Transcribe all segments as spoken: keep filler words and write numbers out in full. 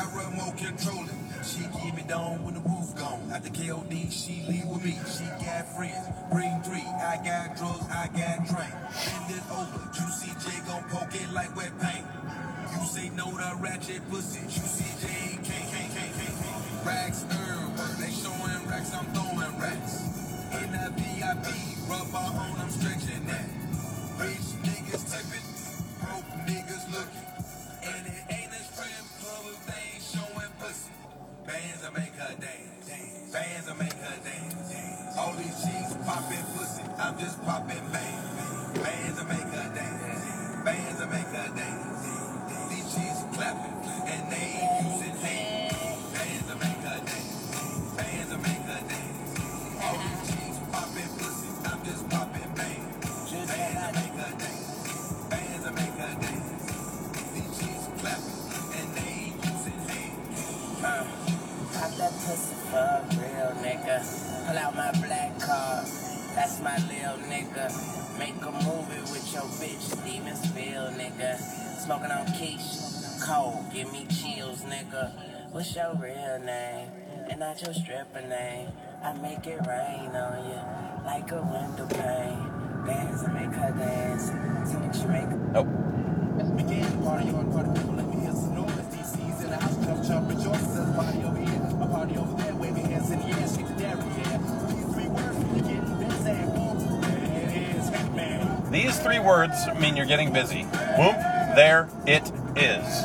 remote controlling. She keep me down when the roof gone. At the K O D, she leave with me. She got friends, bring three. I got drugs, I got drink. Bend it over, Juicy J gon' poke it like wet paint. You say no to ratchet pussy, Juicy J can't, can't, can't, can't, can't. Racks everywhere, they showing racks, I'm throwing racks. In the V I P, rubber on, I'm stretching that. Rich niggas tipping, broke niggas looking. And it ain't a strip club if they ain't showing pussy. Bands that make her dance, bands that make her dance. All these cheeks popping pussy, I'm just popping bang. Bands that make her dance, bands that make her dance. These cheeks clapping, and they ain't using hands. Bands that make her dance, bands that make her dance. All these cheeks popping pussy, I'm just popping bang. Bands that make her dance, bands that make her dance. These cheeks clapping, and they ain't using hands. Uh. Pop that pussy for a real nigga. Pull out my black card, that's my lil nigga. Make a movie with your bitch, Steven Spiel, nigga. Smoking on quiche, cold, give me chills, nigga. What's your real name? And not your stripper name. I make it rain on you, like a window pane. Dance and make her dance, so that you make Nope. Begin party on party people, let me hear some noise. D C's in the house, come jump, rejoice. There's a party over here, a party over there. Wave your hands in the air, shake the dairy, yeah. These three words mean you're getting busy. Whoop, there it is, Hitman. These three words mean you're getting busy. Whoop, there it is.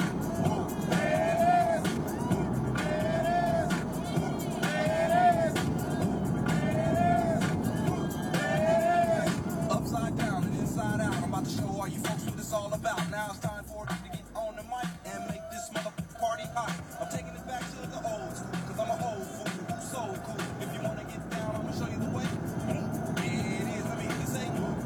Upside down and inside out, I'm about to show all you folks what it's all about. Now it's time for us to get on the mic and make this motherfucking party hot. I'm taking it back to the old school, cause I'm an old fool who's so cool. If you wanna get down, I'm gonna show you the way. Here it is, let me hear you say.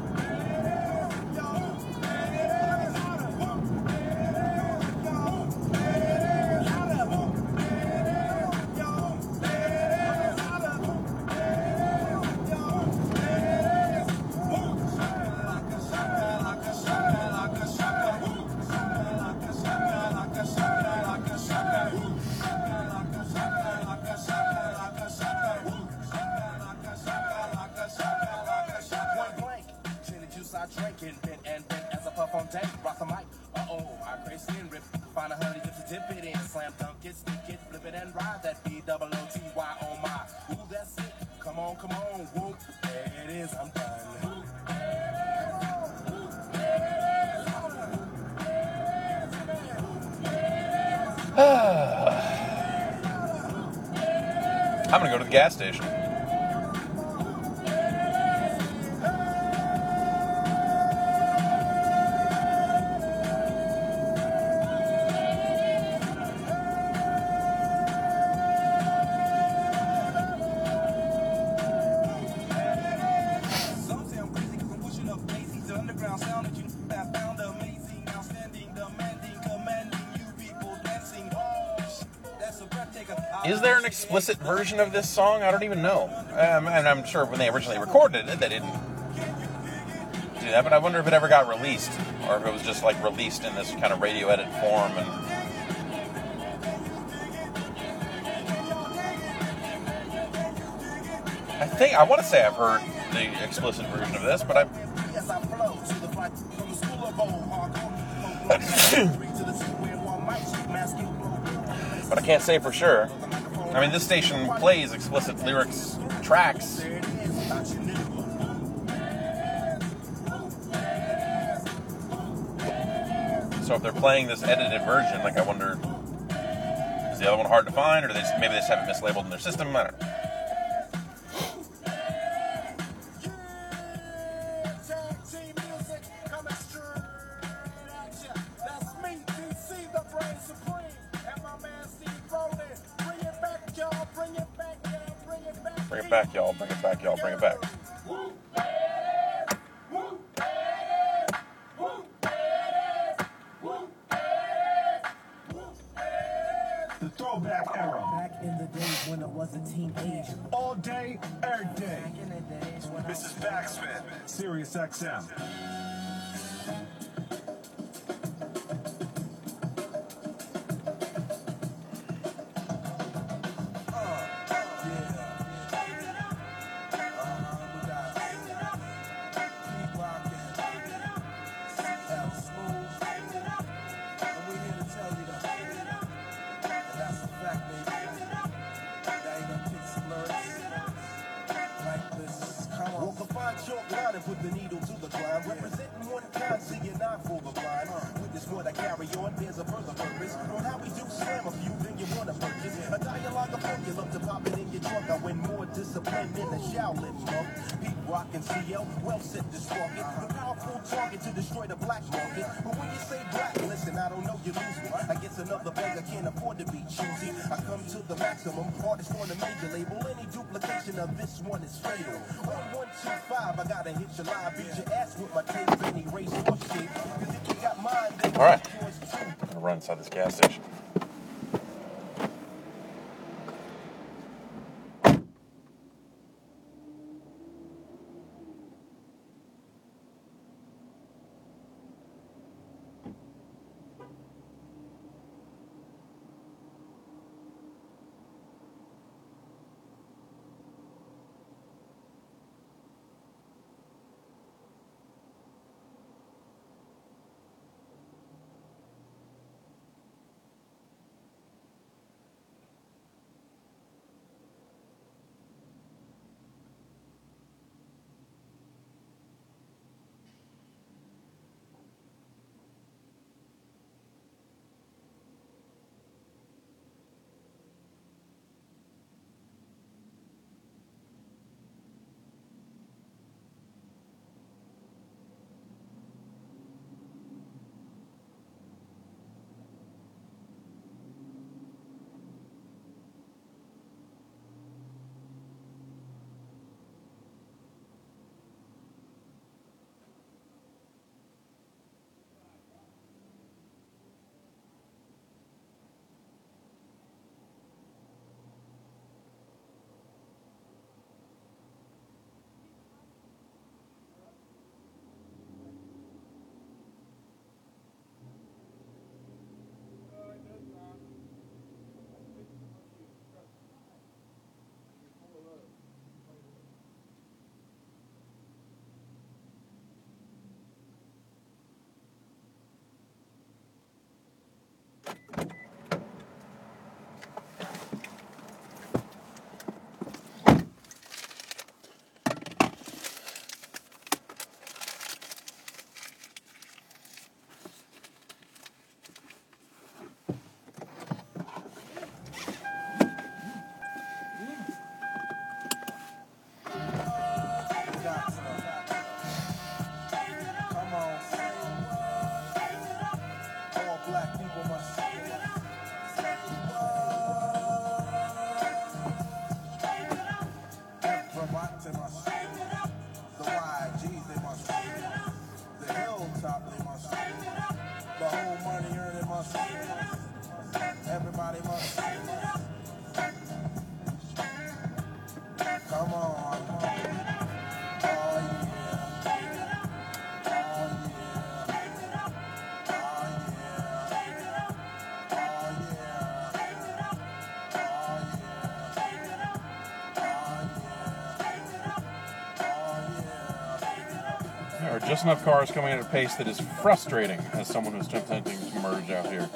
I drink and bent and bent as a puff on deck. Rock the mic. Uh-oh, I crave skin rip. Find a honey dip to dip it in. Slam dunk it, stick it, flip it and ride that B double O T Y oh my. Ooh, that's it. Come on, come on, whoop. There it is, I'm done. I'm gonna go to the gas station. Is there an explicit version of this song? I don't even know. Um, and I'm sure when they originally recorded it, they didn't do that. But I wonder if it ever got released, or if it was just like released in this kind of radio edit form. And I think I want to say I've heard the explicit version of this, but I. But I can't say for sure. I mean, this station plays explicit lyrics tracks. So if they're playing this edited version, like I wonder, is the other one hard to find, or do they just, maybe they just have it mislabeled in their system? I don't know. Bring it back, y'all. Bring it back, y'all. Bring it back. The throwback era. Back in the days when it was a teenager. All day, every day. This is Backspin, Sirius X M. but there's a further purpose. On how we do slam a few, then you wanna purchase a dialogue of fun. You love to pop it in your trunk. I win more discipline than a Shaolin monk. Pete Rock and C L, well set to spark it. The powerful target to destroy the black market. But when you say black, listen, I don't know, you lose me. I guess another beggar can't afford to be choosy. I come to the maximum, artist on the major label. Any duplication of this one is fatal. On one two five, I gotta hit your line, beat your ass with my tape, any race or shape. Cause if you got mine, then All right. yours too. I'm gonna run inside this gas station. Everybody must. Come on. Oh yeah. Oh yeah. Oh yeah. There are just enough cars coming at a pace that is frustrating as someone who's attempting to merge out here.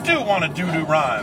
do want a doo-doo rhyme.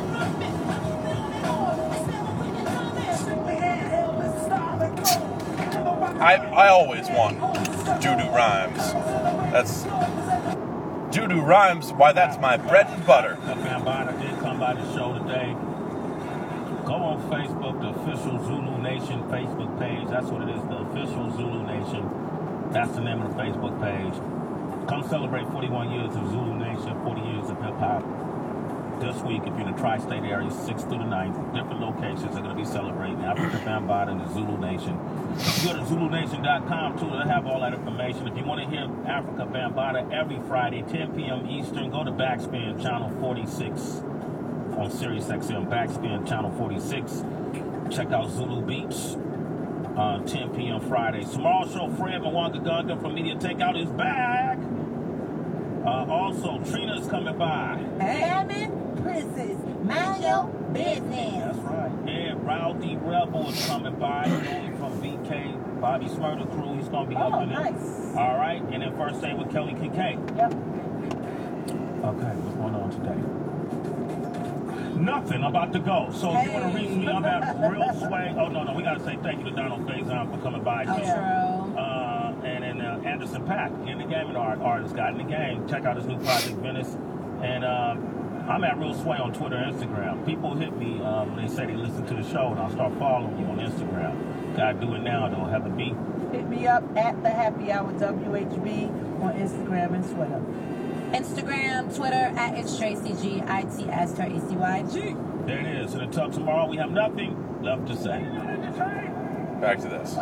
I I always want doo-doo rhymes. That's doo-doo rhymes. Why, that's my bread and butter. Bambaataa did come by the show today. Go on Facebook, the official Zulu Nation Facebook page. That's what it is, the official Zulu Nation. That's the name of the Facebook page. Come celebrate forty-one years of Zulu Nation, forty years of hip hop. This week, if you're in the tri-state area, sixth through the ninth, different locations are going to be celebrating Africa Bambaataa and the Zulu Nation. Go to Zulu Nation dot com too to have all that information. If you want to hear Africa Bambaataa every Friday, ten p.m. Eastern, go to Backspin Channel forty-six on Sirius X M, Backspin Channel forty-six. Check out Zulu Beats on ten p.m. Fridays. Tomorrow's show, Fred Mwanga Gunga from Media Takeout is back. Uh, also, Trina's coming by. Hammond Princess, mind your business. That's right. And Rowdy Rebel is coming by. You know, he's from B K, Bobby Smurder crew. He's going to be Oh, helping nice. him. All right. And then first day with Kelly Kincaid. Yep. Okay, what's going on today? Nothing. I'm about to go. So if you want to reach me, I'm at Real Sway. Oh, no, no. We got to say thank you to Donald Faison for coming by, too. Outro. Uh, and then uh, Anderson Paak, in the game, and art, artist guy in the game. Check out his new project, Venice. And um, I'm at Real Sway on Twitter and Instagram. People hit me um, when they say they listen to the show, and I'll start following you on Instagram. Gotta do it now, though. Have a beat. Hit me up at the Happy Hour W H B on Instagram and Twitter. Instagram, Twitter, at it's Tracy G, I T S T R E C Y G. There it is. And until tomorrow, we have nothing left to say. Back to this.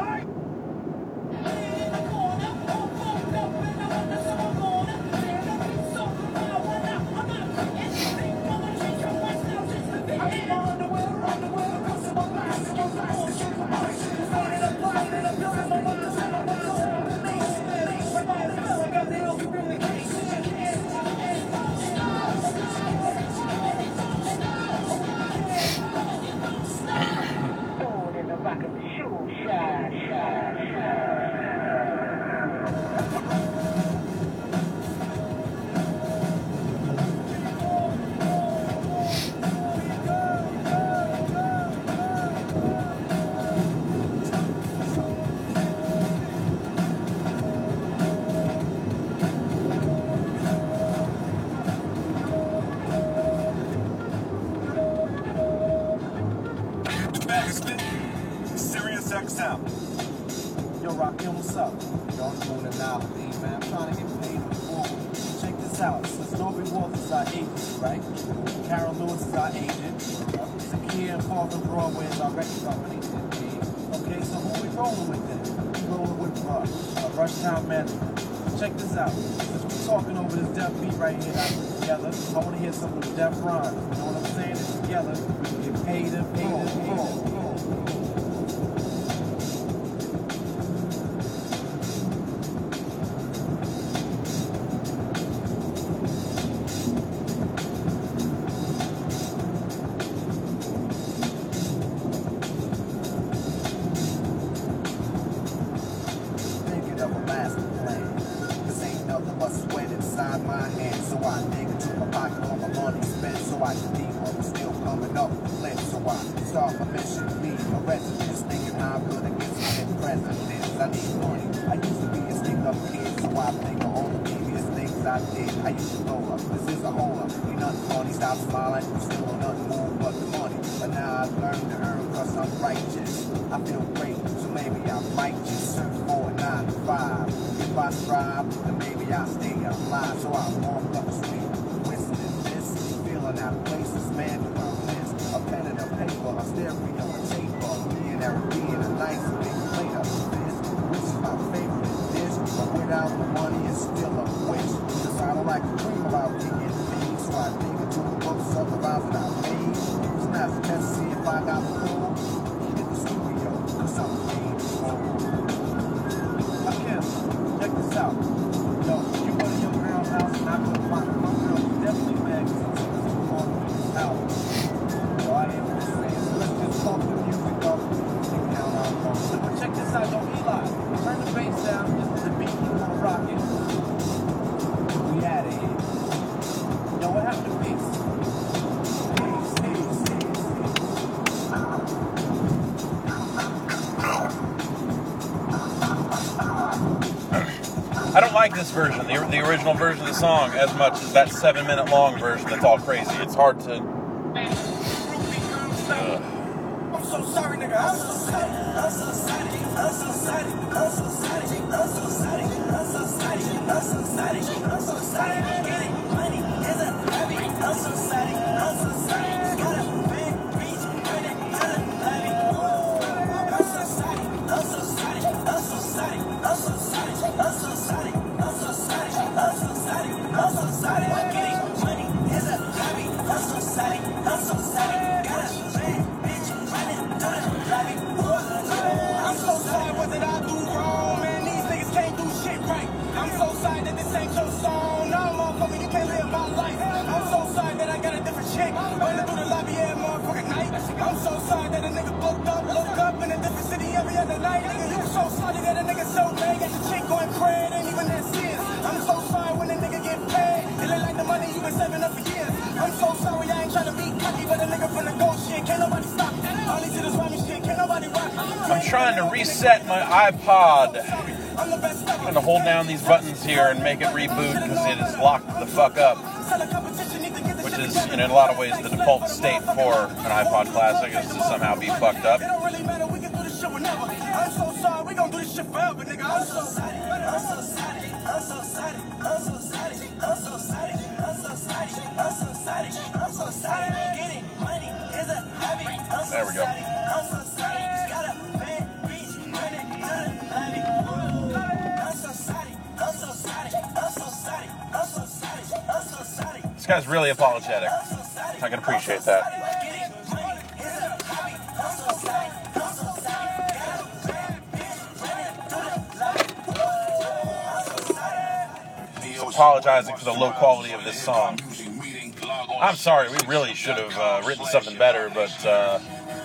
Sirius X M. Yo, Rakim, what's up? Yo, I'm doing an album, man. I'm trying to get paid on the board. Check this out. Since Norby Wolf is our agent, right? Carol Lewis is our agent. Zakia and Farther Broadway is our record company. Okay, so who we rolling with then? We rolling with uh, uh, Rushtown Management. Check this out. Since we're talking over this deaf beat right here that I put together, I want to hear some of the deaf rhymes. You know what I'm saying? It's together. We can get paid and paid and paid and paid. Thinking of a master plan. This ain't nothing but sweat inside my hands. So I dig into my pocket, all my money spent. So I can deep up, still coming up with lint. So I start my mission, leave my residence. Thinking how I'm gonna get some presidents. I need money. I used to be a stick up kid. So I think of all the previous things I did. I used to blow up. This is a hole up. Ain't nothing funny. Stop smiling. Still on nothing move but the money. But now I've learned to earn cause I'm righteous. I feel great. So maybe I might just search for a nine to five. If I strive, then maybe I'll stay alive. So I walk up the street, whistling this, feeling out of places, man, do I miss a pen and a paper, a stereo, a tape, me and Eric being a nice big plate of this, which is my favorite dish, but without the money, it's still a wish. Cause I don't like to dream about getting paid, so I dig into the books of the rhymes that I made. It's not the test to see if I got the cool. In the studio, cause I'm paid for. Again, check this out. Yo, you go to your girl's house and I go to my, my girl definitely mad because I'm taking some fun with this album. So I ain't gonna say it. So let's just talk the music up and count our phone. But check this out, yo, Eli. Turn the bass down. This is the beat you wanna rock it. We had it here. Yo, what happened to bass? I don't like this version, the, the original version of the song, as much as that seven minute long version that's all crazy. It's hard to... Uh. I'm so sorry, nigga. I'm so sorry. I'm so sorry. I'm so sorry. I'm so sorry. I'm so sorry. I'm so sorry. I'm so sorry. I'm so sorry. Getting money is a hobby. I'm so sorry. I'm so sorry. Got a big beach, running to the lobby. I'm so sorry. I'm so sorry. I'm so sorry. I'm so sorry. I'm so sorry. I'm so sorry. I'm so sorry. I'm so sorry. Getting money is a hobby. I'm so sorry. I'm so sorry. Got a big bitch running to the lobby. I'm so sorry. What did I do wrong, man? These niggas can't do shit right. I'm so sorry that this ain't your song. No, motherfucker, you can't live my life. I'm so sorry that I got a different chick running through the lobby every motherfucking night. I'm so sorry that a nigga booked up, looked up in a different city every other night. Nigga, you so sorry that a nigga so mad, got your chick going crazy, ain't even that serious. I'm so sorry when a nigga get paid. It look like the money you been saving up for years. I'm so sorry, I ain't trying to be cocky, but a nigga from the ghost shit, can't nobody stop me. All these shit is rhyming shit, can't nobody rock me. I'm trying to reset my iPod. I'm going to hold down these buttons here and make it reboot because it is locked the fuck up. Which is, in a lot of ways, the default state for an iPod Classic is to somehow be fucked up. It don't really matter, we can do this shit whenever. I'm so sorry, we gon' do this shit forever, nigga. I'm so sorry, I'm so sorry, I'm so sorry, I'm so sorry, I'm so sorry, I'm so sorry, I'm so sorry, I'm so sorry. Getting money is a hobby. I'm so There we go. sorry, I'm so sorry. Got a bad bitch running to the lobby. I'm so sorry, I'm so sorry, I'm so sorry, I'm so sorry, I'm so sorry. This guy's really apologetic. I can appreciate that. Apologizing for the low quality of this song. I'm sorry, we really should have uh, written something better, but uh,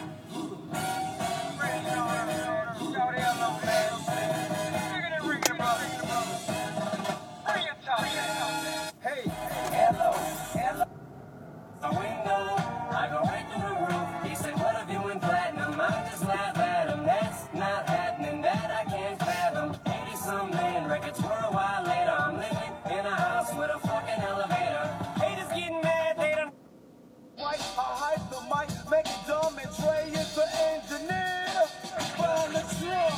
Hey, hello, hello. The window, I go right through the roof. He said, what have you in platinum? I just laugh at him. That's not happening. That I can't fathom. eighty some million records were a while later. I'm living in a house with a fucking elevator. Haters getting mad, they don't. White, I hype the mic, make it dumb, and Trey is the engineer. Found the drum.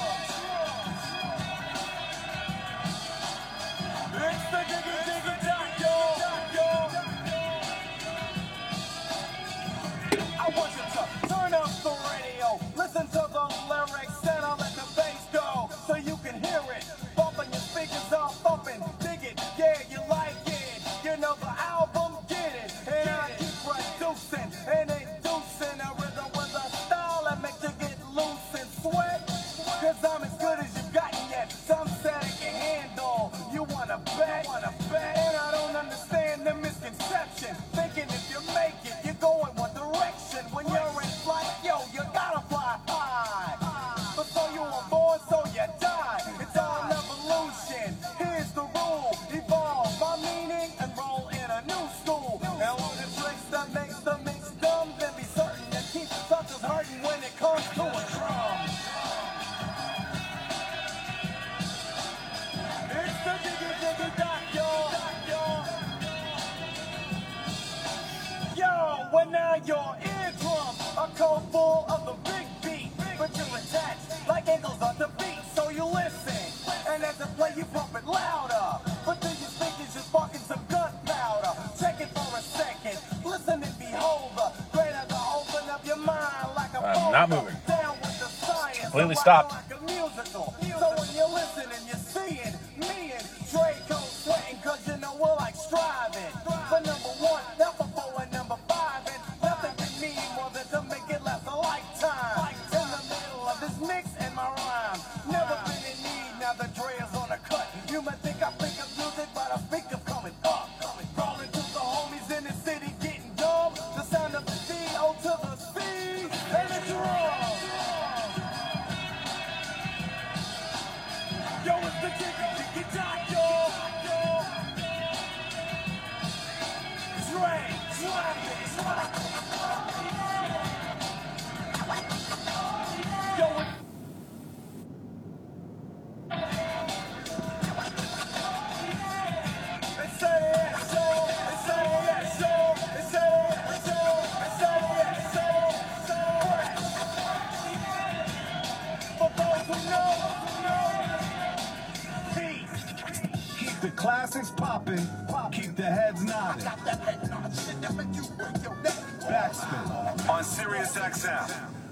It's the diggy diggy doctor. I want you to turn up the radio, listen to the lyrics, and I'll let the bass go so you can hear it. Bumping your speakers are thumping, dig it, yeah, you like it. You know the album, get it, and I keep producing and inducing a rhythm with a style that makes you get loose and sweat. Cause I'm as good as you've gotten yet. Some said I can handle. You wanna bet? Wanna bet? And I don't understand the misconception. Thinking if you make it, you're going one direction. When you're in flight, yo, you gotta fly high. But so you were born, so you die. It's all an evolution. Here's the rule: evolve my meaning and roll in a new school. And all the tricks that makes the mix dumb, then be certain to keep suckers hurting when it comes to a drum. It's the diggy diggy doc, y'all. Yo, well now your eardrums are cold full of the big beat, but you're attached like ankles on the beat, so you listen. And as I play, you pump it louder. But then you think it's just sparking some gunpowder. Check it for a second. Listen and behold the greater to open up your mind like a I'm not moving. Down with the science. Completely stopped. Like a musical. So when you're listening, you're seeing me and Draco sweating, cause you know we're like striving for number one, number four, and number five. And nothing can mean more than to make it last a lifetime. In the middle of this mix and my rhyme. Never been in need, now the Dre is on the cut. You might think I think of music, but I think of coming up. Crawling to the homies in the city, getting dumb. The sound of the D O to the C and the drum. Yo, it's the diggy diggy doctor. Dre, drop it, drop it. Yo, it's the classics popping, keep the heads nodding. Backspin on Sirius X M.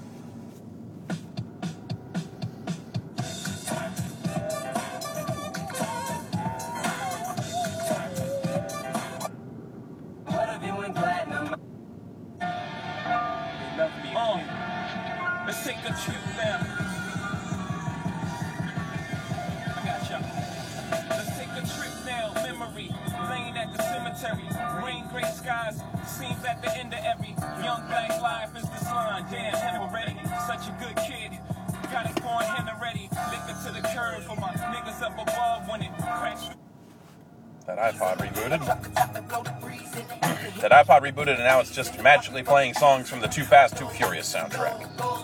Uh, let's take a trip now. I got ya. Let's take a trip now. Memory laying at the cemetery. Rain, gray skies. Seems at the end of every young black life is this line. Damn, Henry ready. Such a good kid. Got it going, Henry ready. Liquor to the curb for my niggas up above when it cracks. That iPod rebooted. That iPod rebooted, and now it's just magically playing songs from the Too Fast, Too Furious soundtrack.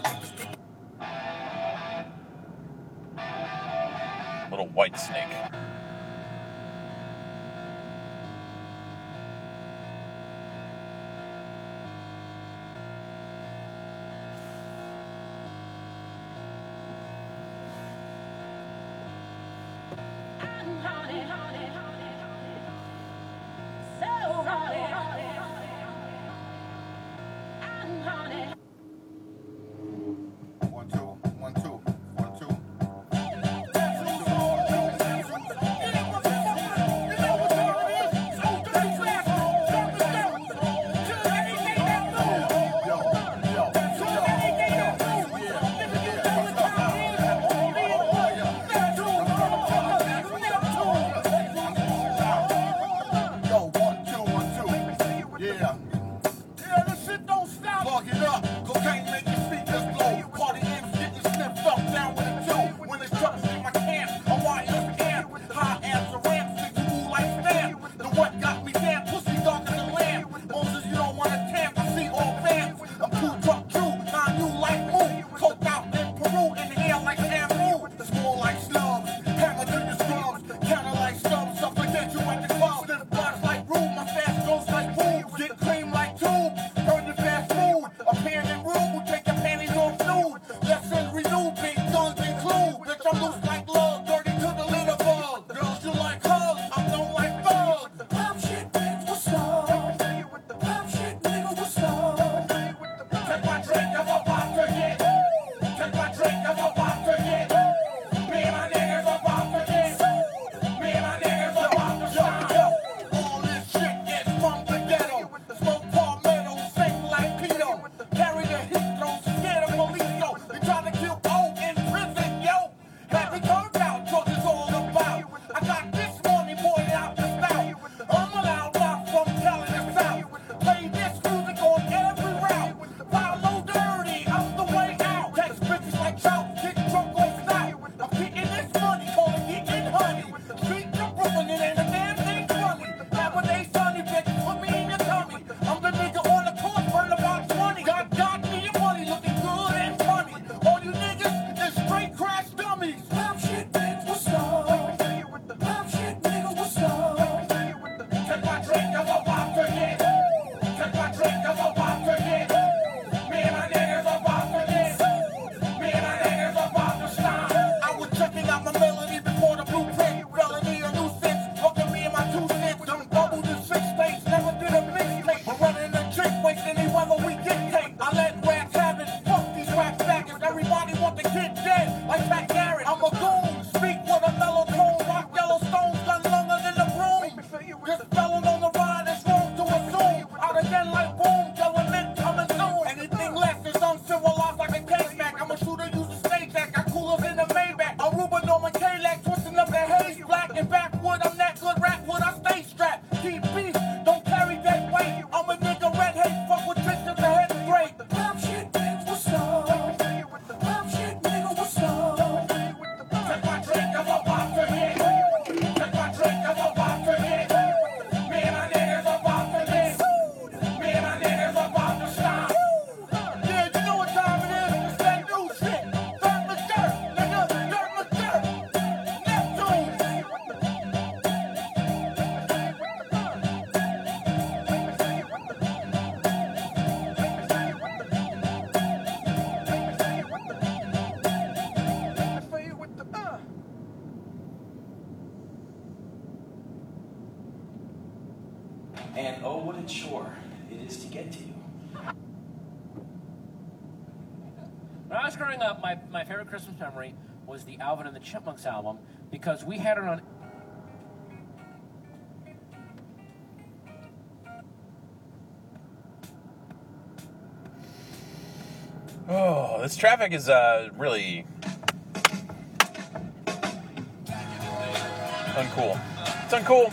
Little White Snake. One, two, one, two, one, two. Yo, one, two, one, two. And oh, what a chore it is to get to you. When I was growing up, my, my favorite Christmas memory was the Alvin and the Chipmunks album because we had it on. Oh, this traffic is uh, really uncool. It's uncool.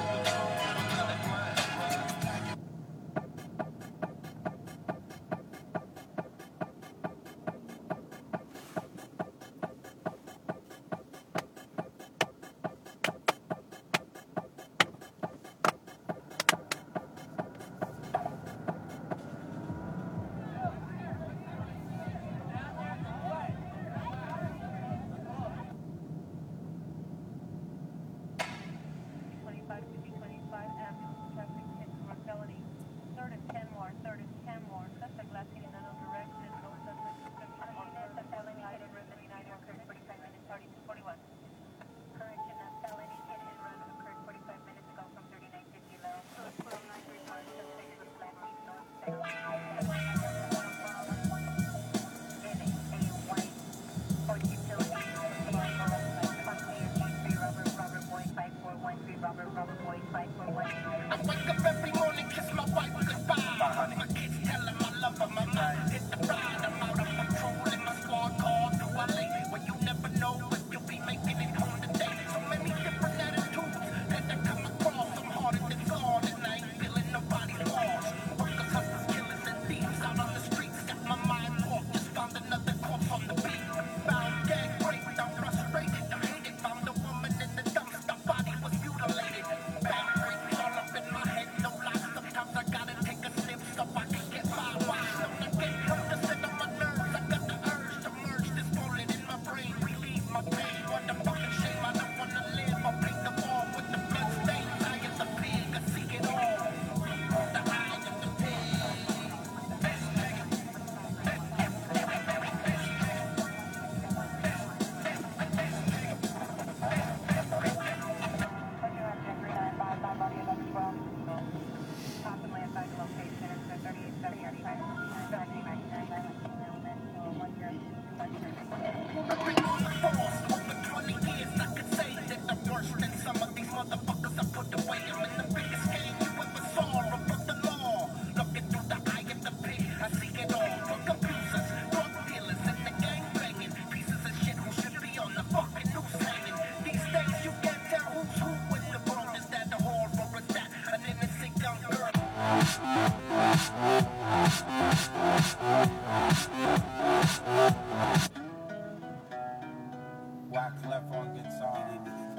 Wyclef on guitar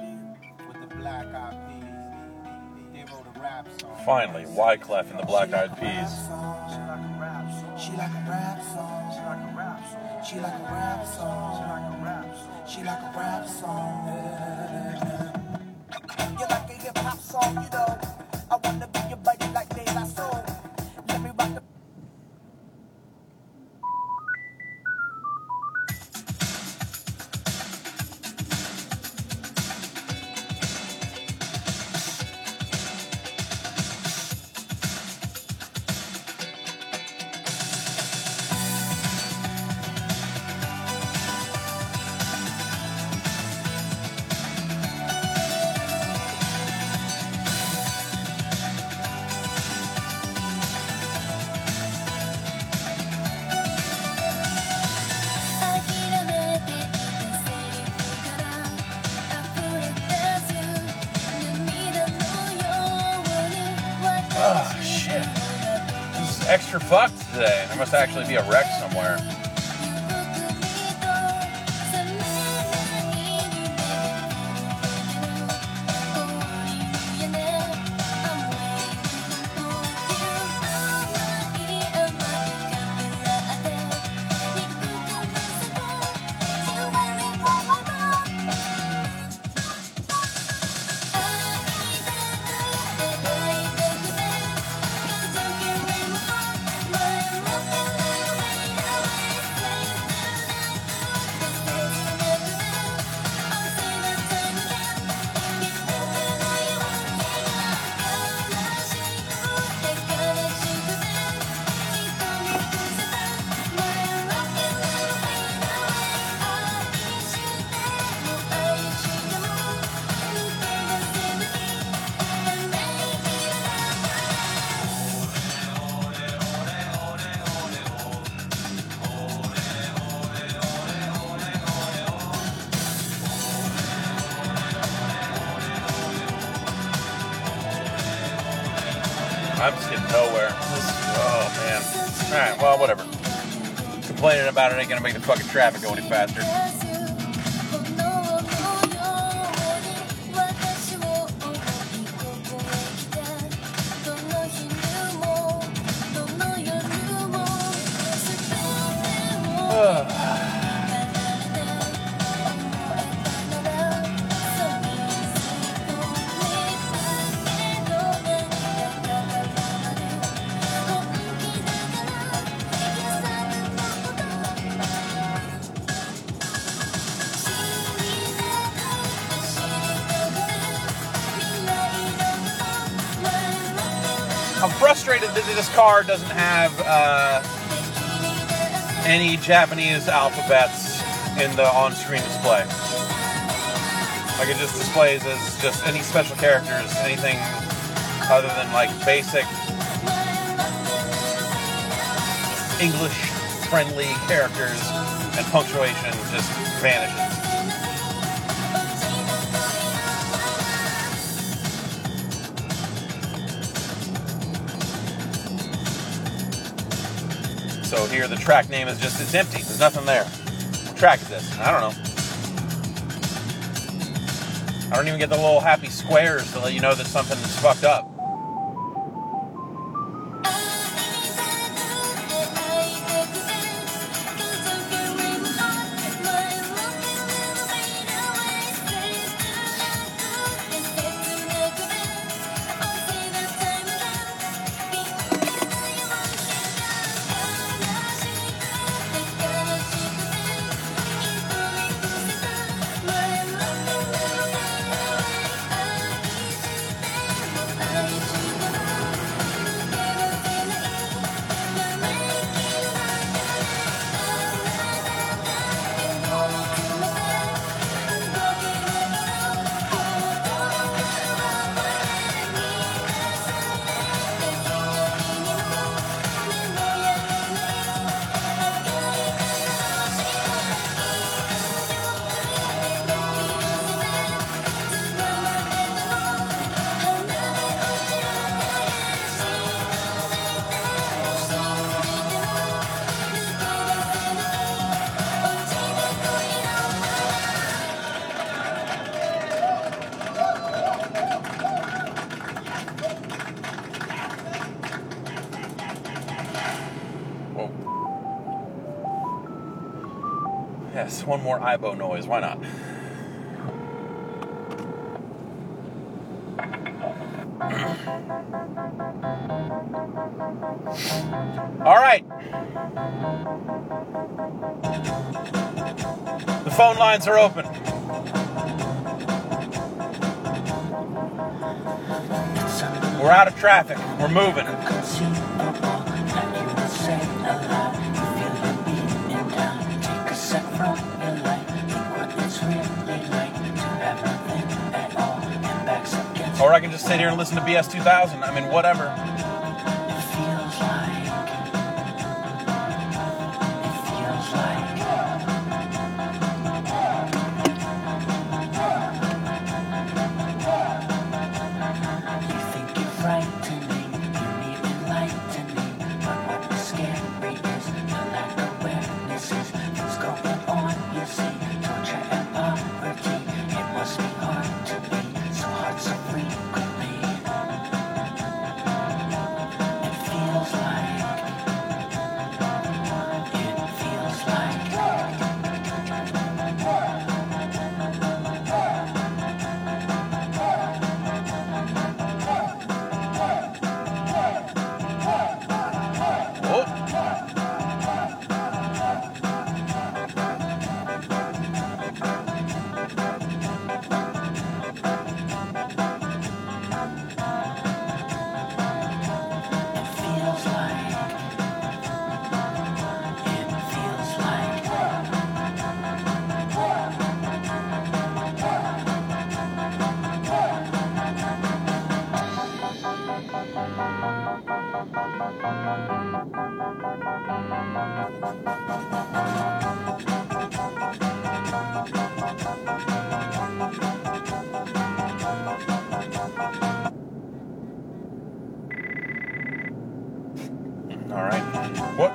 with the Black Eyed Peas. They wrote a rap song. Finally, Wyclef and the Black Eyed Peas. She like a rap song. She like a rap song. She like a rap song. She like a rap song. She like a rap song. You like a hip hop song, you know. I wanna be your buddy like De La Soul. Let me rock the. Oh, shit. This is extra fucked today. There must actually be a wreck somewhere. I'm just getting nowhere. This, oh, man. Alright, well, whatever. Complaining about it ain't gonna make the fucking traffic go any faster. I'm frustrated that this car doesn't have uh, any Japanese alphabets in the on-screen display. Like, it just displays as just any special characters, anything other than like basic English-friendly characters, and punctuation just vanishes. So here the track name is just, it's empty. There's nothing there. What track is this? I don't know. I don't even get the little happy squares to let you know that something is fucked up. Yes, one more I B O noise, why not? All right. The phone lines are open. We're out of traffic. We're moving. Or I can just sit here and listen to B S two thousand. I mean, whatever. What?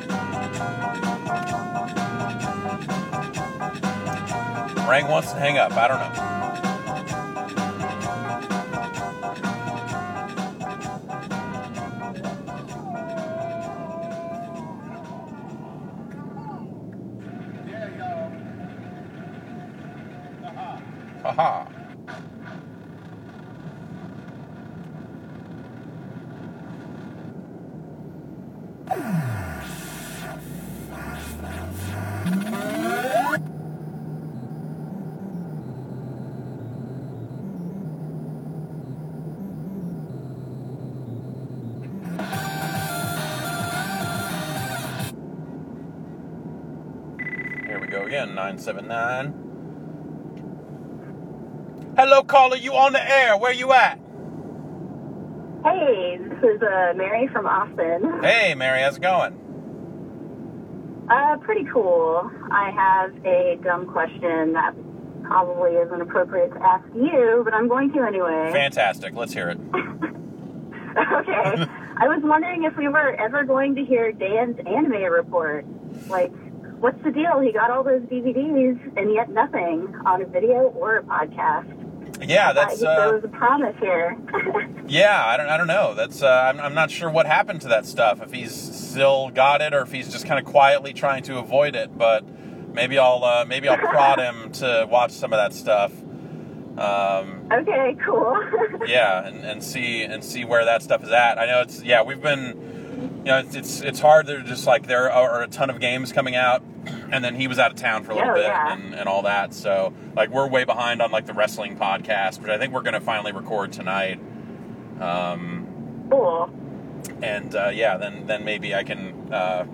Rang once and hang up. I don't know. Haha. Here we go again, nine seven nine. Hello, caller, you on the air. Where you at? Hey, this is uh, Mary from Austin. Hey, Mary, how's it going? Uh, pretty cool. I have a dumb question that probably isn't appropriate to ask you, but I'm going to anyway. Fantastic. Let's hear it. Okay. I was wondering if we were ever going to hear Dan's anime report. Like, what's the deal? He got all those D V Ds and yet nothing on a video or a podcast. Yeah, that's. I thought uh, there was a promise here. Yeah, I don't. I don't know. That's. Uh, I'm. I'm not sure what happened to that stuff. If he's still got it, or if he's just kind of quietly trying to avoid it. But maybe I'll. Uh, maybe I'll prod him to watch some of that stuff. Um, okay. Cool. yeah, and, and see and see where that stuff is at. I know it's. Yeah, we've been. You know, it's it's, it's hard. There's just like there are a ton of games coming out, and then he was out of town for a little Oh, bit yeah. and, and all that. So like we're way behind on like the wrestling podcast, which I think we're going to finally record tonight. Um, cool. And uh, yeah, then then maybe I can uh,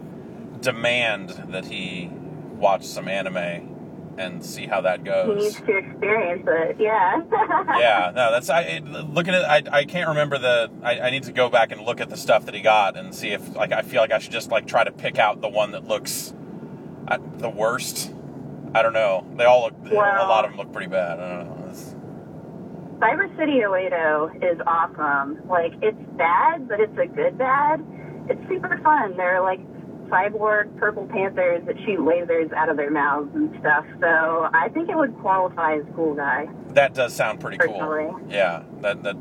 demand that he watch some anime and see how that He goes. needs to experience it. Yeah. Yeah, no, that's I it- looking at. I I can't remember the. I, I need to go back and look at the stuff that he got and see if like I feel like I should just like try to pick out the one that looks uh, the worst. I don't know. They all look. Well- a lot of them look pretty bad. I don't know. It's, Cyber City Oedo is awesome. Like, it's bad, but it's a good bad. It's super fun. They're like cyborg purple panthers that shoot lasers out of their mouths and stuff. So I think it would qualify as cool guy. that does sound pretty Personally. cool. Yeah, that that.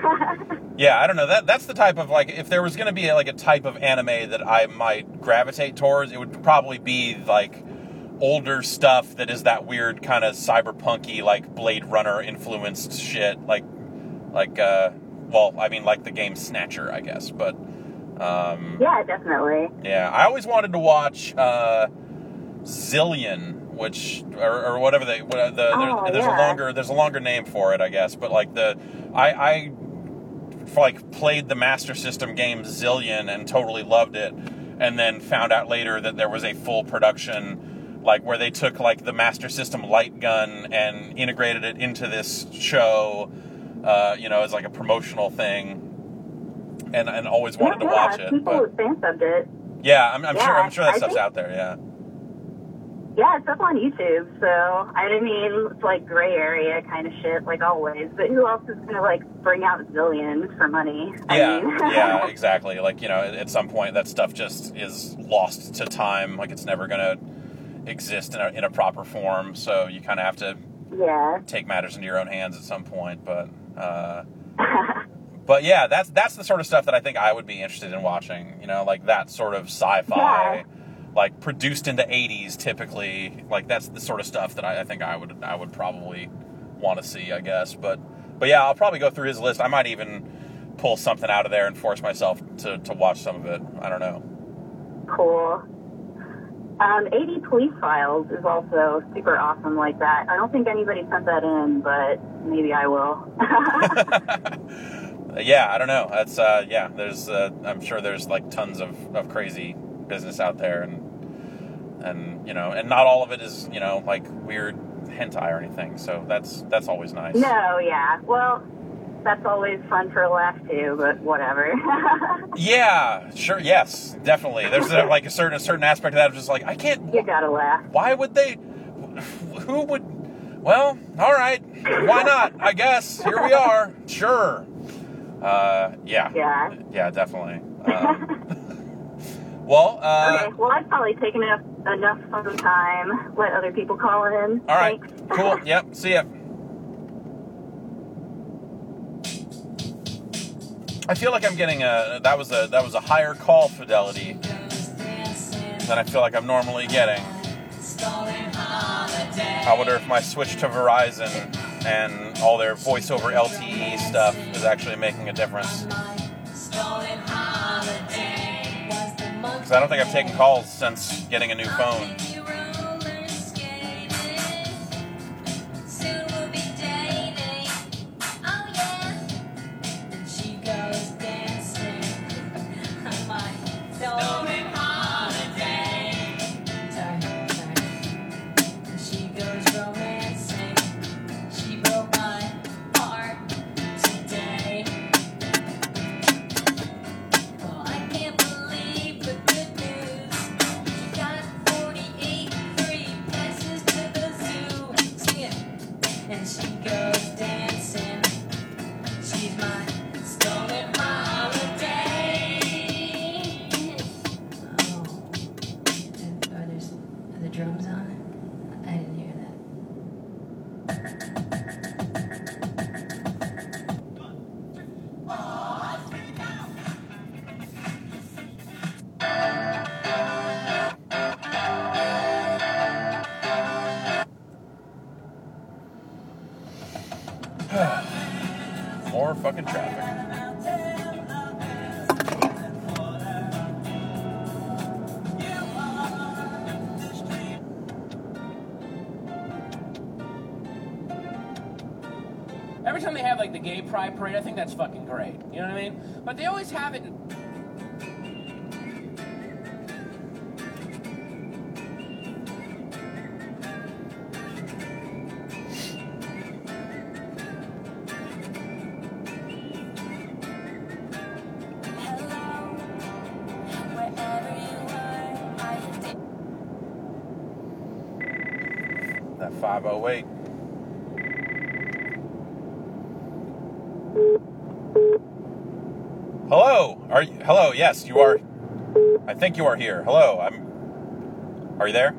Yeah, I don't know. That that's the type of like if there was going to be like a type of anime that I might gravitate towards, it would probably be like older stuff that is that weird kind of cyberpunky like Blade Runner influenced shit, like like uh well, I mean like the game Snatcher, I guess, but um Yeah, definitely. yeah, I always wanted to watch uh Zillion, which or, or whatever they what, the Oh, there, there's yeah. a longer there's a longer name for it, I guess, but like the I I like played the Master System game Zillion and totally loved it, and then found out later that there was a full production like where they took like the Master System light gun and integrated it into this show, uh, you know, as like a promotional thing, and and always wanted yeah, to watch yeah, it. People But fan subbed it. yeah, I'm, I'm Yeah, sure I'm sure that I stuff's think- out there. Yeah. Yeah, it's up on YouTube, so, I mean, it's like gray area kind of shit, like always, but who else is gonna, like, bring out Zillion for money? I Yeah, mean. yeah, exactly. Like, you know, at at some point that stuff just is lost to time. Like, it's never going to exist in a, in a proper form. So you kind of have to Yeah. take matters into your own hands at some point. But, uh, but yeah, that's that's the sort of stuff that I think I would be interested in watching. You know, like that sort of sci-fi, Yeah. like produced in the eighties typically. Like that's the sort of stuff that I, I think I would I would probably want to see, I guess. But but yeah, I'll probably go through his list. I might even pull something out of there and force myself to, to watch some of it. I don't know. Cool. Um, eighty Police Files is also super awesome like that. I don't think anybody sent that in, but maybe I will. Yeah, I don't know. That's uh, yeah. There's uh, I'm sure there's like tons of, of crazy business out there, and and you know, and not all of it is you know like weird hentai or anything. So that's that's always nice. No, yeah. Well, that's always fun for a laugh too, but whatever. Yeah, sure. Yes, definitely. There's a, like a certain a certain aspect of that of just like I can't. You gotta laugh. Why would they? Who would? Well, all right. Why not? I guess here we are. Sure. Uh, yeah. Yeah. Yeah, definitely. Um, Well, uh... okay, well, I've probably taken enough, enough phone time. Let other people call in. All right, Thanks. cool. Yep, see ya. I feel like I'm getting a... That was a, that was a higher call fidelity than I feel like I'm normally getting. I wonder if my switch to Verizon and all their voice over L T E stuff is actually making a difference. Because I don't think I've taken calls since getting a new phone. More fucking traffic. Every time they have like the gay pride parade, I think that's fucking great. You know what I mean? But they always have it in... That five oh eight. Hello. Are you, hello? Yes, you are. I think you are here. Hello. I'm. Are you there?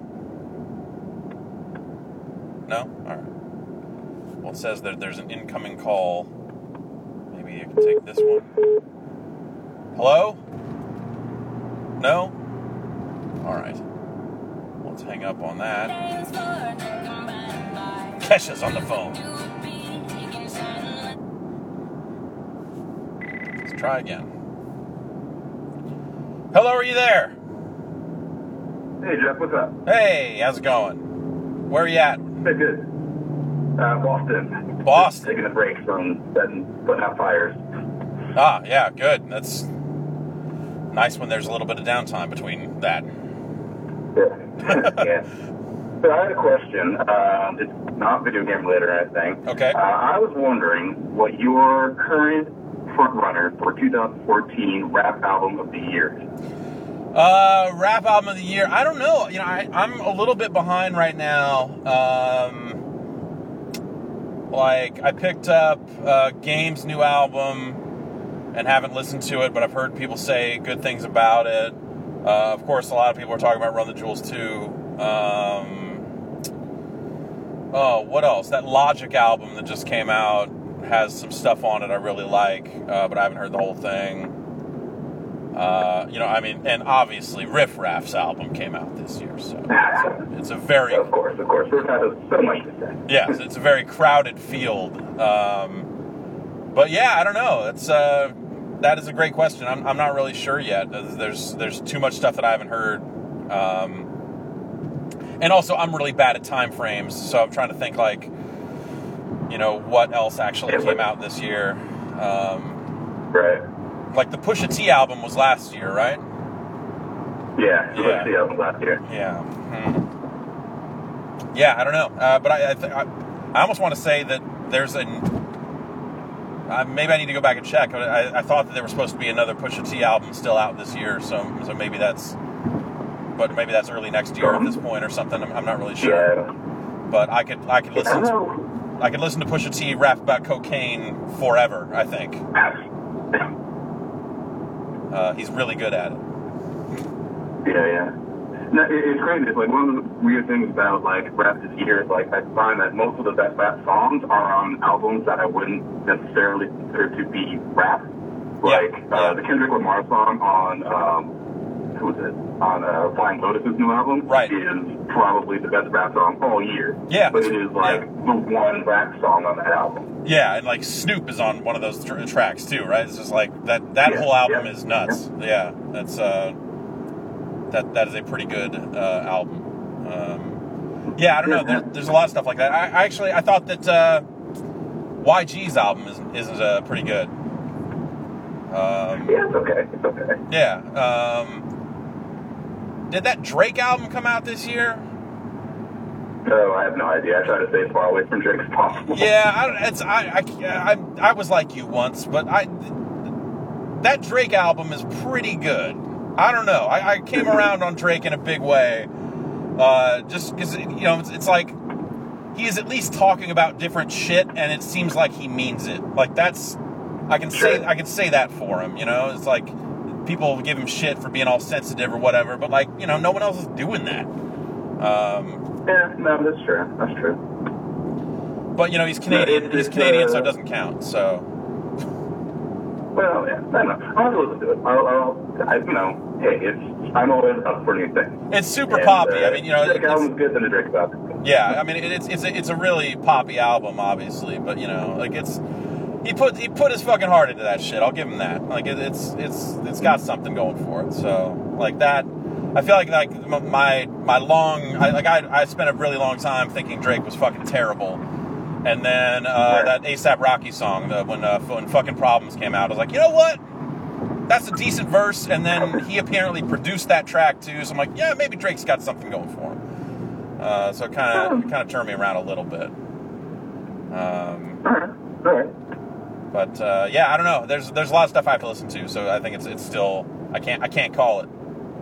No. All right. Well, it says that there's an incoming call. Maybe you can take this one. Hello? No. All right. Let's hang up on that. Kesha's on the phone. Let's try again. Hello, are you there? Hey, Jeff, what's up? Hey, how's it going? Where are you at? Hey, good. Uh, Boston. Boston? Just taking a break from setting, putting out fires. Ah, yeah, good. That's nice when there's a little bit of downtime between that. Yeah. Yeah. So I had a question. Um, it's not video game related or anything. Okay. Uh, I was wondering what your current front runner for two thousand fourteen rap album of the year is. Uh, rap album of the year. I don't know. You know, I, I'm a little bit behind right now. Um, like I picked up uh, Game's new album and haven't listened to it, but I've heard people say good things about it. Uh, of course, a lot of people are talking about Run the Jewels too. Um, oh, what else? That Logic album that just came out has some stuff on it I really like, uh, but I haven't heard the whole thing. Uh, you know, I mean, and obviously Riff Raff's album came out this year, so it's a, it's a very... Of course, of course. Riff Raff has so much to say. Yes, it's a very crowded field. Um, but yeah, I don't know. It's... Uh, That is a great question. I'm I'm not really sure yet. There's there's too much stuff that I haven't heard, um, and also I'm really bad at time frames. So I'm trying to think like, you know, what else actually came out this year. Um, right. Like the Pusha T album was last year, right? Yeah, the Yeah. Pusha T album last year. Yeah. Hmm. Yeah, I don't know, uh, but I I, th- I I almost want to say that there's a. Uh, maybe I need to go back and check. I, I thought that there was supposed to be another Pusha T album still out this year, so so maybe that's, but maybe that's early next year at this point or something. I'm, I'm not really sure. Yeah. But I could I could listen to I could listen to Pusha T rap about cocaine forever. I think. Uh, he's really good at it. Yeah, yeah. No, it, it's crazy. It's like one of the weird things about like rap this year is like I find that most of the best rap songs are on albums that I wouldn't necessarily consider to be rap. Like yeah. Uh, the Kendrick Lamar song on um, who is it? On uh, Flying Lotus's new album, right. is probably the best rap song all year. Yeah. But it is like yeah. the one rap song on that album. Yeah, and like Snoop is on one of those tr- tracks too, right? It's just like that. That yeah, whole album yeah. is nuts. Yeah, yeah that's uh, that that is a pretty good uh, album. Um, yeah, I don't know. There, there's a lot of stuff like that. I, I actually I thought that uh, Y G's album is is uh, pretty good. Um, yeah, it's okay. It's okay. Yeah. Um, did that Drake album come out this year? No, I have no idea. I try to stay as far away from Drake as possible. Yeah, I, it's I, I I I was like you once, but I that Drake album is pretty good. I don't know. I, I came around on Drake in a big way, uh, just because you know it's, it's like he is at least talking about different shit, and it seems like he means it. Like that's I can say I can say that for him. You know, it's like people give him shit for being all sensitive or whatever, but like you know, no one else is doing that. Um, Yeah, no, that's true. That's true. But you know, he's Canadian. No, it, he's Canadian, uh, so it doesn't count. So. Well, yeah, I don't know. I'll have to listen to it. I'll, I'll I, you know, hey, it's I'm always up for new things. It's super and, poppy. Uh, I mean, you know, the Drake album's good than the Drake album. Yeah, I mean, it, it's it's a, it's a really poppy album, obviously, but you know, like it's he put he put his fucking heart into that shit. I'll give him that. Like it, it's it's it's got something going for it. So like that. I feel like like my my long I, like I I spent a really long time thinking Drake was fucking terrible, and then uh, that ASAP Rocky song the, when uh, when fucking Problems came out, I was like, you know what, that's a decent verse, and then he apparently produced that track too, so I'm like, yeah, maybe Drake's got something going for him. Uh, so it kind of kind of turned me around a little bit. Um, all right, all right. But uh, yeah, I don't know. There's there's a lot of stuff I have to listen to, so I think it's it's still I can't I can't call it.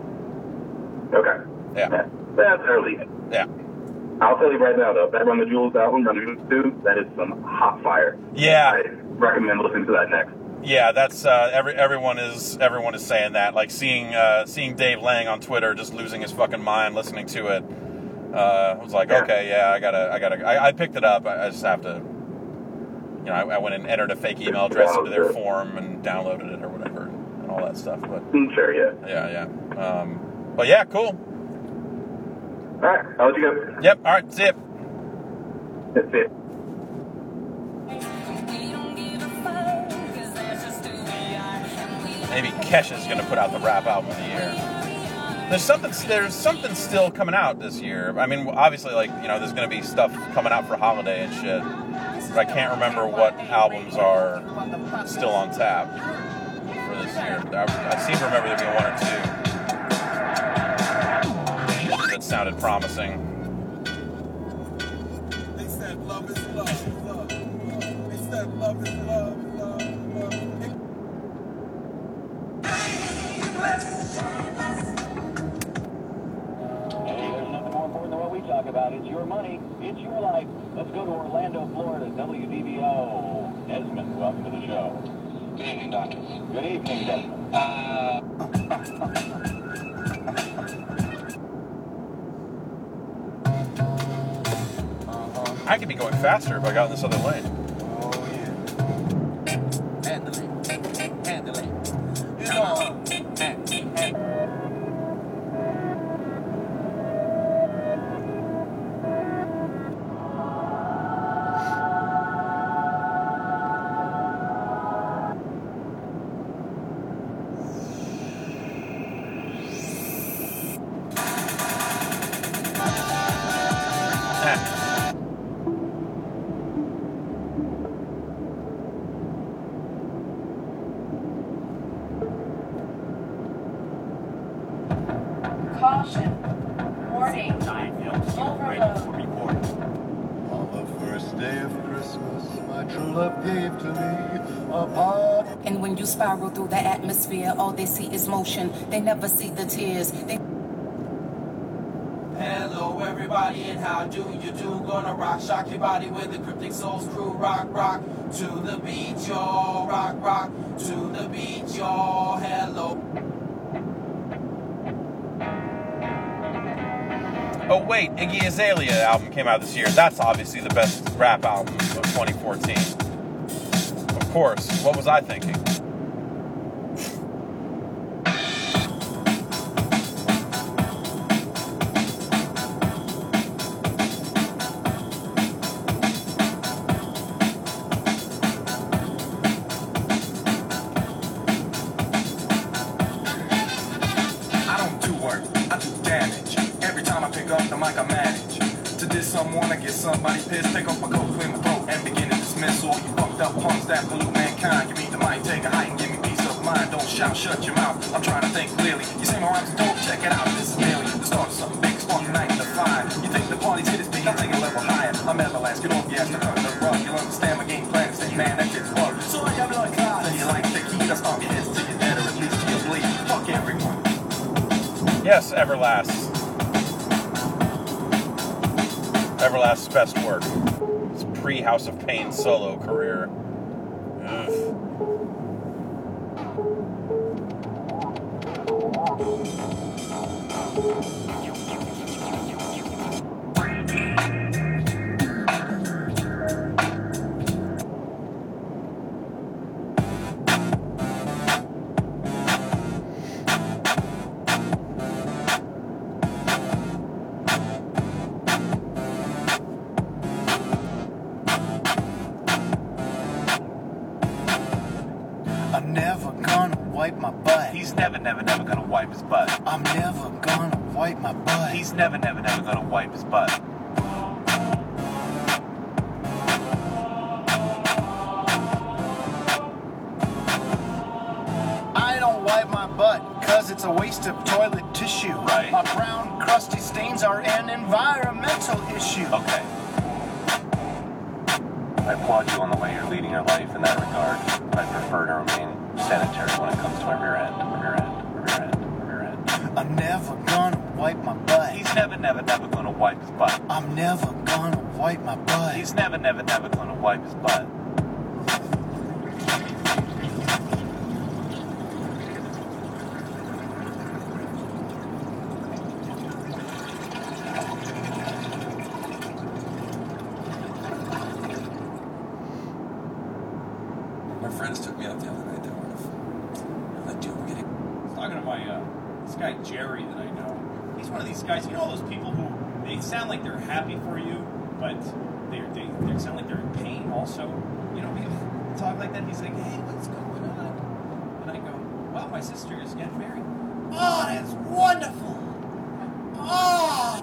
Okay. Yeah. yeah. That's early. Yeah. I'll tell you right now, though, that Run the Jewels album, Run the Jewels two, that is some hot fire. Yeah. I recommend listening to that next. Yeah, that's uh, every everyone is everyone is saying that. Like seeing uh, seeing Dave Lang on Twitter just losing his fucking mind listening to it. Uh, I was like, yeah. okay, yeah, I gotta, I gotta, I, I picked it up. I, I just have to, you know, I, I went and entered a fake email address into their form and downloaded it or whatever and all that stuff. But sure, yeah. Yeah, yeah. Um, But yeah, cool. All right, I'll let you go. Yep. All right. See ya. That's it. Maybe Kesha's gonna put out the rap album of the year. There's something. There's something still coming out this year. I mean, obviously, like you know, there's gonna be stuff coming out for holiday and shit. But I can't remember what albums are still on tap for this year. I, I seem to remember there being one or two that sounded promising. They said love is love, love, love. They said love is love, love, love. Talk about it's your money, it's your life. Let's go to Orlando, Florida. W D B O. Desmond, welcome to the show. Good evening, doctor. Good evening, Desmond. Uh... I could be going faster if I got in this other lane. Oh yeah. Handle it, handle it. Come on, handle it. Caution. Warning. Overload. On the first day of Christmas, my true love gave to me a part. And when you spiral through the atmosphere, all they see is motion. They never see the tears. They Hello everybody and how do you do? Gonna rock, shock your body with the Cryptic Souls crew. Rock, rock, to the beat, y'all. Rock, rock, to the beat, y'all. Hello. Oh wait, Iggy Azalea album came out this year. That's obviously the best rap album of twenty fourteen. Of course. What was I thinking? I don't do work, I do damage. Every time I pick up the mic, I manage to diss someone, I get somebody pissed. Take off my coat, clear my throat, and begin to dismiss all you fucked up punks that pollute mankind. Give me the mic, take a hike, and give me peace of mind. Don't shout, shut your mouth. I'm trying to think clearly. You say my rhymes are dope, check it out. This is Bailey, the start of something big, spark night in the fire. You think the party's hit is big? I'm taking a level higher. I'm everlast, get off the ass, to cut the rug. You'll understand my game plan. Say, man, that shit's bug. So I got like God. So you like the key? That's not your heads till you're dead, or at least till you bleed. Fuck everyone. Yes, Everlast. Everlast's best work. His pre-House of Pain solo career. Ugh. I'm never gonna wipe my butt. He's never, never, never gonna wipe his butt. I'm never gonna wipe my butt. He's never, never, never gonna wipe his butt. I don't wipe my butt, cause it's a waste of toilet tissue. Right. My brown, crusty stains are an environmental issue. Okay. I applaud you on the way you're leading your life in that regard. I prefer to remain sanitary when it comes to my rear end, my rear end, my rear end, my rear end. I'm never gonna wipe my butt. He's never, never, never gonna wipe his butt. I'm never gonna wipe my butt. He's never, never, never gonna wipe his butt. My friends took me out the other night. They were like, dude, we're getting. I was talking to my uh, this guy Jerry that I know. He's one of these guys. You know, all those people who they sound like they're happy for you, but they they they sound like they're in pain also. You know, we talk like that. He's like, hey, what's going on? And I go, well, my sister is getting married. Oh, that's wonderful. Oh.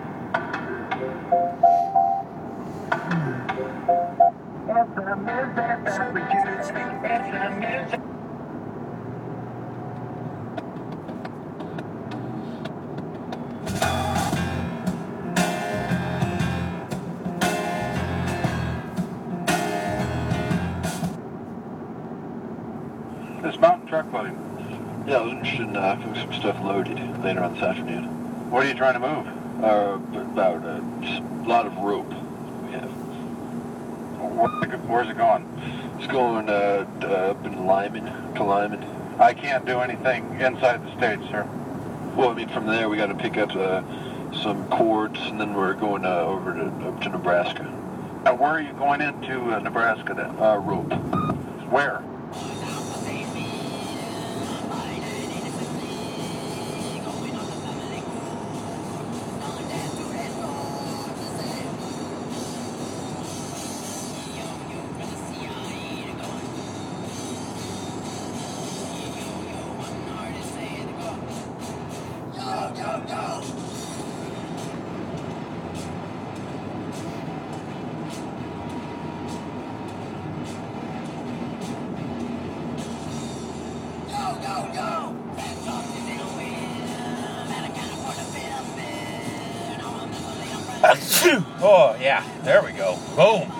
This mountain truck loading. Yeah, I was interested in uh, having some stuff loaded later on this afternoon. What are you trying to move? Uh, about uh, just a lot of rope we have. Where's it going? It's going uh, up in Lyman, to Lyman. I can't do anything inside the state, sir. Well, I mean, from there we got to pick up uh, some cords, and then we're going uh, over to up to Nebraska. Now, where are you going into uh, Nebraska then? Uh, rope. Where? Oh, yeah. There we go. Boom.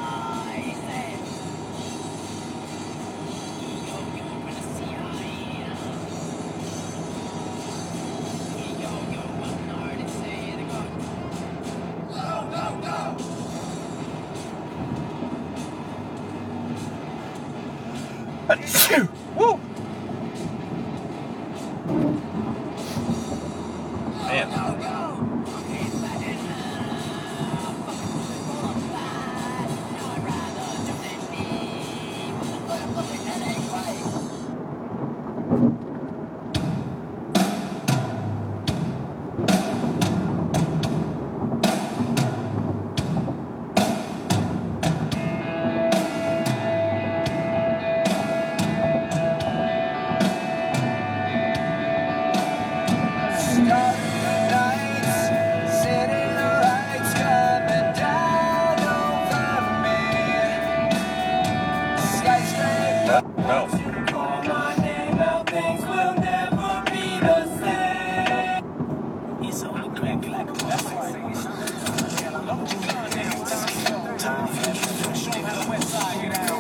Woo! Man. What? No. Call my name, now things will never be the same. It's on the crack like a classic. Time for the show how the west side get out.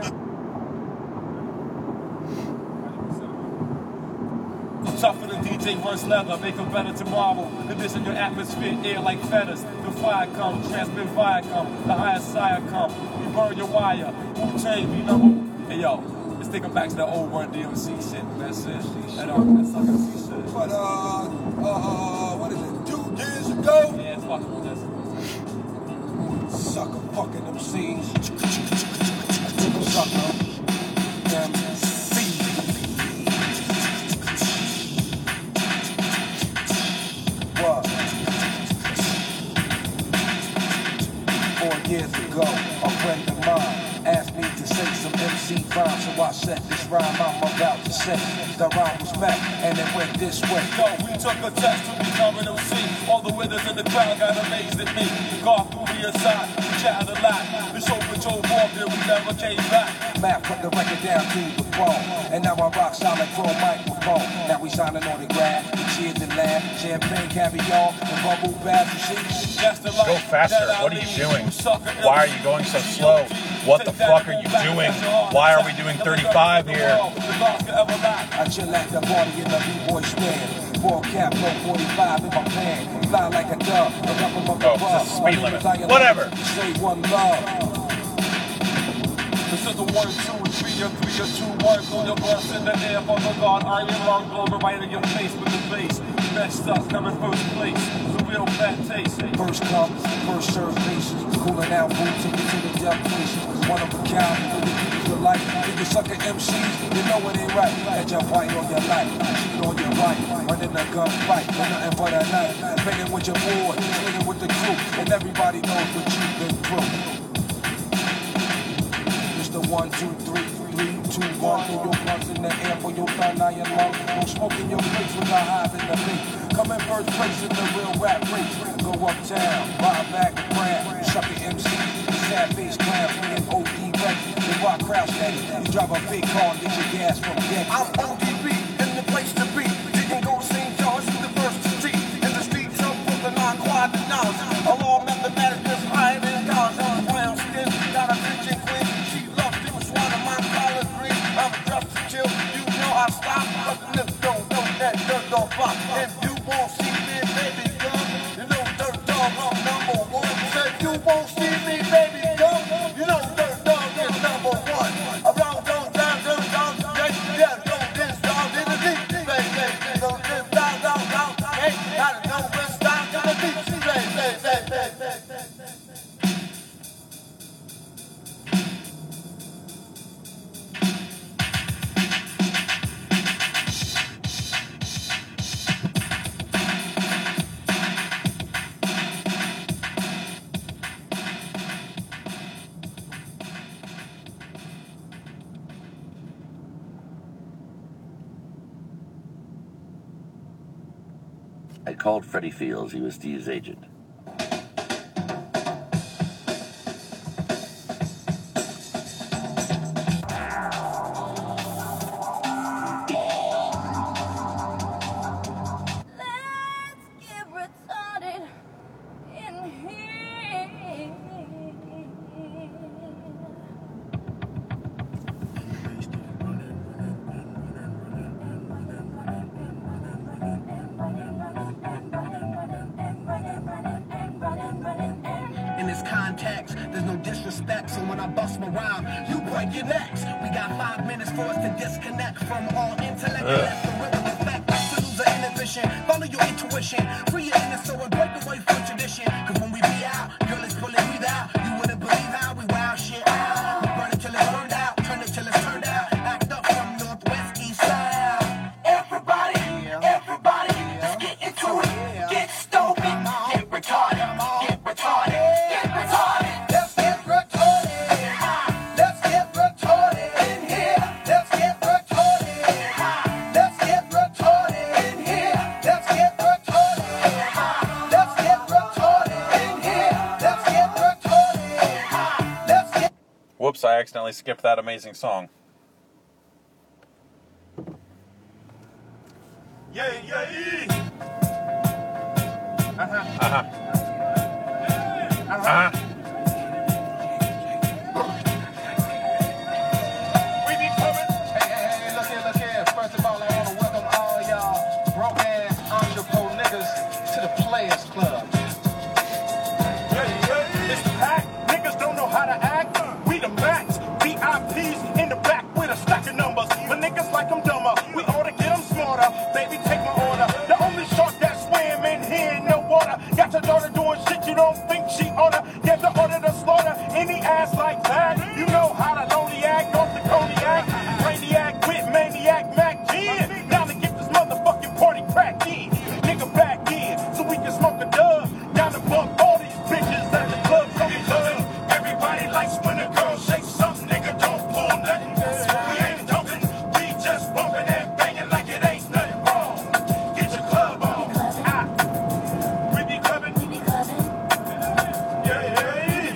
Tougher than D J runs leather, make them better tomorrow. Condition your atmosphere, air like feathers. The fire come, transmit fire come, the higher side come. We burn your wire, Wu-Tang, we know. Hey yo, let's take them back to that old Run D M C shit. That's it. That um, that sucker C shit. But uh, uh, what is it? Two years ago. Yeah, it's fucking this. Sucker fucking M Cs. Sucker. M C. What? Four years ago, a friend of mine asked me to say some M C rhyme, so I said this rhyme I'm about to say. The rhyme was back, and it went this way. Yo, we took a test to become an M C. All the withers in the crowd got amazed at me. God threw me aside, we chatted a lot. The show patrol walked and we never came back. Matt put the record down to the phone, and now I rock solid chrome microphone. Now we signing on the grab, the cheers and laugh, champagne, caviar, and bubble bath, you see? Go faster. What are you doing? Why are you going so slow? What the fuck are you doing? Why are we doing thirty-five here? I chill at the party in the B-boy stand. Ball cap, no forty-five in my pan. Fly like a dove, and up above the Oh, this is speed limit. Whatever. Say one love. This is a one, two, three, or three, or two, one. Throw your glass in the air for the guard. Iron lung, blow right in your face with the bass. Messed up, coming first place. The real fat taste. First come, first serve patience. Cooling out food, take it to the depth place. One of a kind, for the people you like. If you suck at M Cs, you know it ain't right. Had your fight on your life, cheat on your right. Running a gunfight, for nothing but a night. Banging with your boy, swinging with the crew. And everybody knows what you've been through. The one, two, three, three, two, one. Throw your blunts in the air for your third eye and lung. No smoke in your face with a hive in the beat. Come in first place in the real rap race. Go uptown, ride back and grab. Suck the M C, sad face clown, bringing O D records. The rock crowd steady. You drive a big car, get your gas from deck. I'm O D B, in the place to be. Didn't go to Saint George University. In the streets of Brooklyn, on quad and knowledge. Along mathematics, just higher than God's on brown skin. Got a bitch and queen. I stop, but lips don't know that dirt don't pop. If you won't see me, baby, come. You know Dirt Dog, I'm number one. If you won't see me, baby, come. You know Dirt Dog is number one. Around, down, down, down, down, yeah, yeah, don't this down in the deep, baby, don't this down, down, down, hey, gotta know this down in the deep, baby, baby, baby. I called Freddie Fields. He was Steve's agent. In this context, there's no disrespect, so when I bust my rhyme, you break your necks. We got five minutes for us to disconnect from all intellect. Let the rhythm effect to lose the inhibition. Follow your intuition, free your inner soul and break away from tradition. Cause when we be out, girl, it's pulling me out. You wouldn't believe how we wow shit out. We burn it till it's burned out, turn it till it's turned out. Act up from northwest, east side. Everybody, everybody, let's get into it. Get stupid, get retarded, get retarded. Whoops, I accidentally skipped that amazing song. Yeah, yeah. Uh-huh. Uh-huh. Uh-huh. We be coming. Hey, hey, hey, look here, look here. First of all, I want to welcome all y'all broke-ass entrepreneur niggas to the Players Club. Yeah, yeah. It's packed. Niggas don't know how to act. We the max. V I Ps in the back with a stack of numbers. But niggas like them dumber. We ought to get them smarter. Baby, take my order. The only shark that swim in here in the water. Got your daughter doing shit you don't think she oughta. Get the order to slaughter any ass like that. You know how to lonely act off the cognac. Brainiac with maniac Mac ten. Now to get this motherfucking party cracked in. Nigga back in so we can smoke a dub. Down the bump all these bitches at the club. So we love. Everybody likes when a girl shakes something. Nigga don't pull nothing. We ain't dumping. We just bumping and banging like it ain't nothing wrong. Get your club on. Ah. We be clubbing. We be clubbing. Yeah, yeah.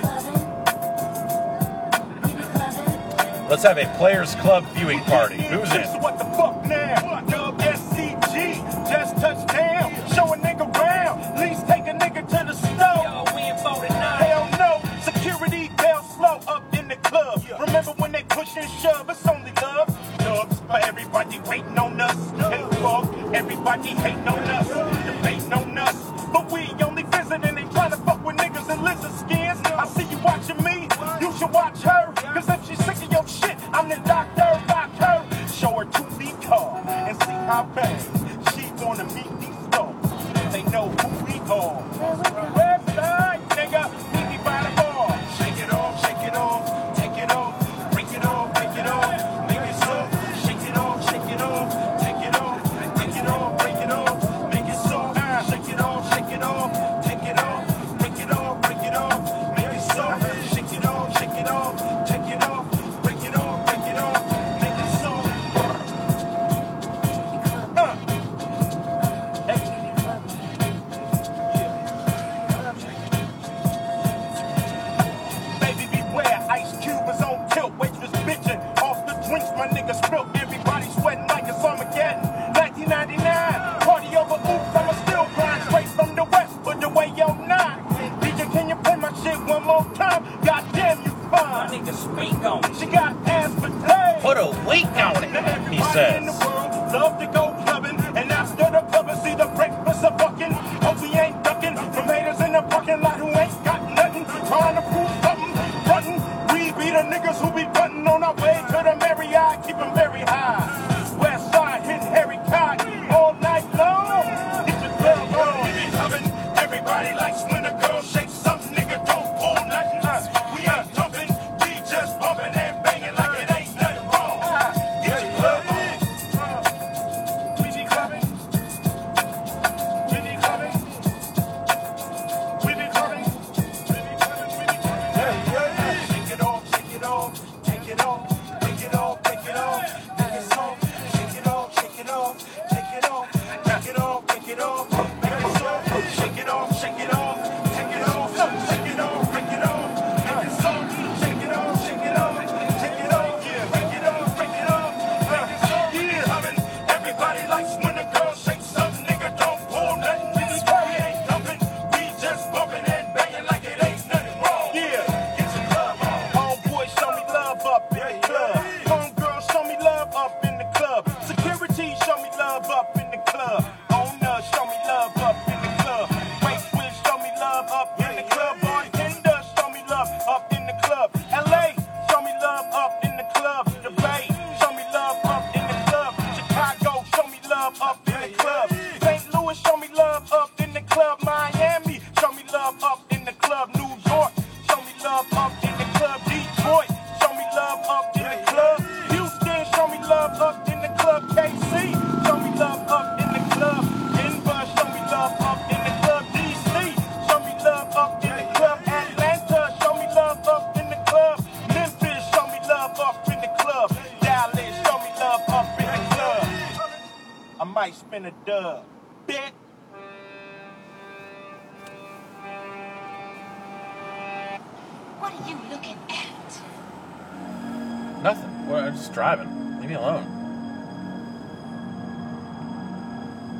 Let's have a Players Club viewing party. Who's in? So what the fuck now? Dub S C G, just touched down. Show a nigga round. At least take a nigga to the stove. Yo, we in forty-nine. Hell no. Security bell slow up in the club. Remember when they push and shove? It's only love. Dubs for everybody waiting on us. And fuck everybody hating on us. Debating on us. But we only visiting. They trying to fuck with niggas in lizard skins. I see you watching me. You should watch her. Cause if she's sick of your shit, I'm the doctor. Rock her. Show her two D card and see how bad she wanna meet these dogs. They know who we are. Website, nigga, meet me by the bar. Shake it off, shake it off, take it off, break it off, break it off, make it soft. Shake it off, shake it off, take it off, take it off, break it off, make it soft. Shake it off, shake it off, take it off, break it off, break it off, make it soft. Shake it off, shake it off, take it off, break it off, break it off, make it soft. Uh. Hey. Baby, beware, Ice Cube is on tilt, waitress bitchin'. Off the drinks, my niggas spilt. Everybody sweating like it's Armageddon. nineteen ninety-nine, party over oops, I'ma still grind straight from the west, but the way yo nine. D J, can you play my shit one more time? Goddamn, you fine. My niggas speak on it. She got ass for days. Put a week on it, he says. In the world love to go clubbing, and after the clubbing, see the breakfast of fucking. Oh, we ain't ducking from haters in the parking lot who ain't got nothing. Trying to prove something, frontin'. We be the niggas who be buttin' on our way to the Marriott, keep 'em very high. West side hitting Harry Cotton all night long. Get your club on. We be clubbing. Everybody likes when a girl shakes something. Nigga don't pull nothing. We ain't dumping. We just bumping and banging like it ain't nothing wrong. Get your club on. We be clubbing. We be clubbing. We be clubbing. We be clubbing. We be clubbing. Yeah, yeah, yeah. Shake it off, shake it off, take it off, break it off, break it off, make it soft. Shake it off, shake it off, take it off, take it off, break it off, make it soft. Shake it off, shake it off, take it off, shake it off, break it off, make it soft. Shake it off, shake it off, take it off, yeah, break it off, break it off, make it soft. Yeah, I mean, everybody likes when a girl shakes something. Nigga don't pull nothing. We ain't dumping, we just bumping and banging like it ain't nothing wrong. Yeah, get your club on. Homeboy, show me love up in the club. Homegirl, show me love up in the club. Security, show me love up in the club. Owner, show me love up in the club. Waitress, show me love up in the club. Bartender, show me love up in the club. L A, show me love up in the club. The Bay, show me love up in the club. Chicago, show me love up in the club. Saint Louis, show me love up in the club. Miami, show me love up in the club. New York, show me love up in the club. Detroit, show me love up in the club. Houston, show me love up in the club. K C, show me love up in the club. Denver, show me love up in the club. D C, show me love up in the club. Atlanta, show me love up in the club. Memphis, show me love up in the club. Dallas, show me love up in the club. I might spin a dub. Bet. What are you looking at? Nothing. Well, I'm just driving. Leave me alone.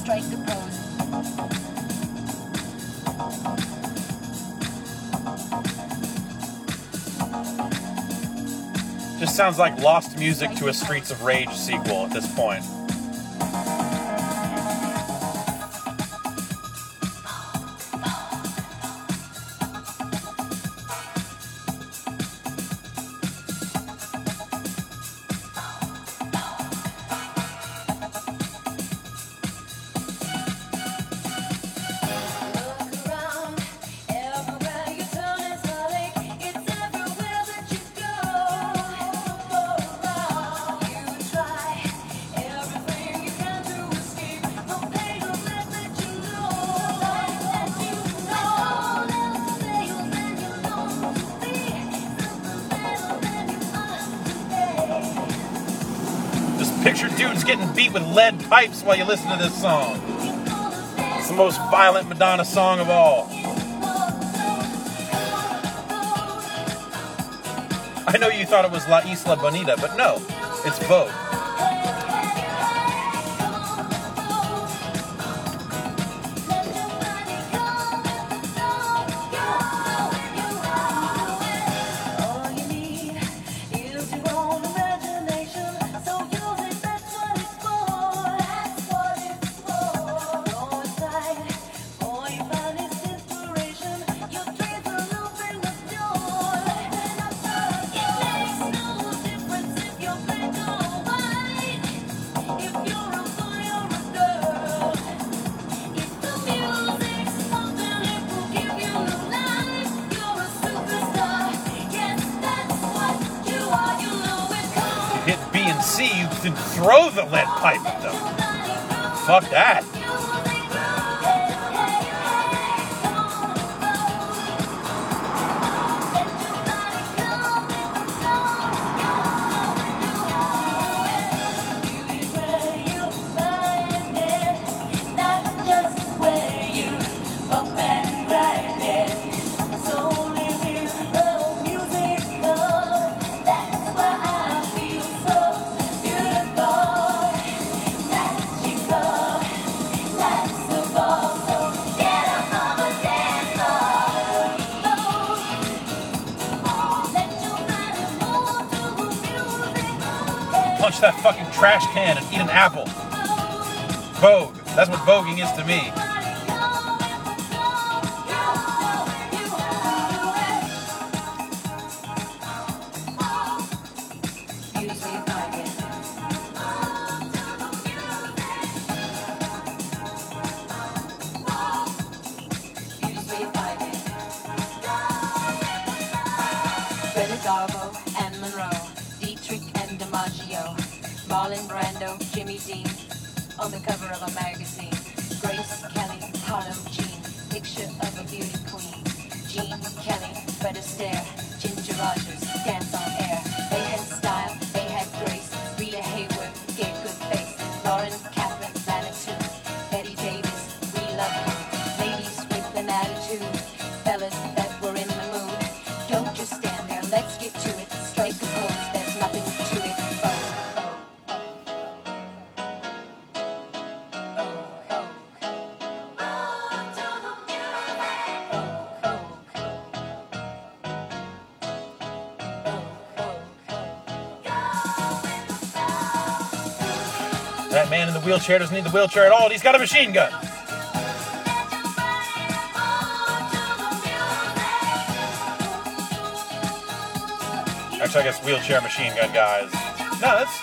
strike a pose. Just sounds like lost music to a Streets of Rage sequel at this point. Picture dudes getting beat with lead pipes while you listen to this song. It's the most violent Madonna song of all. I know you thought it was La Isla Bonita, but no, it's Vogue. See, you can throw the lead pipe at them. Fuck that. Punch that fucking trash can and eat an apple. Vogue. That's what voguing is to me. Garbo and Monroe, Dietrich and DiMaggio, Marlon Brando, Jimmy Dean, on the cover of a magazine. Grace Kelly, Harlem Jean, picture of a beauty queen. Jean Kelly, Fred Astaire, Ginger Rogers, dance on air. They had style, they had grace. Rita Hayworth gave good face. Lauren Catherine Manitou, Betty Davis, we love her. Ladies with an attitude, fellas that were in the mood. Don't just stand there, let's get to it. Strike a pose, there's nothing to it. That man in the wheelchair doesn't need the wheelchair at all, and he's got a machine gun. Actually, I guess wheelchair machine gun guys. No, that's...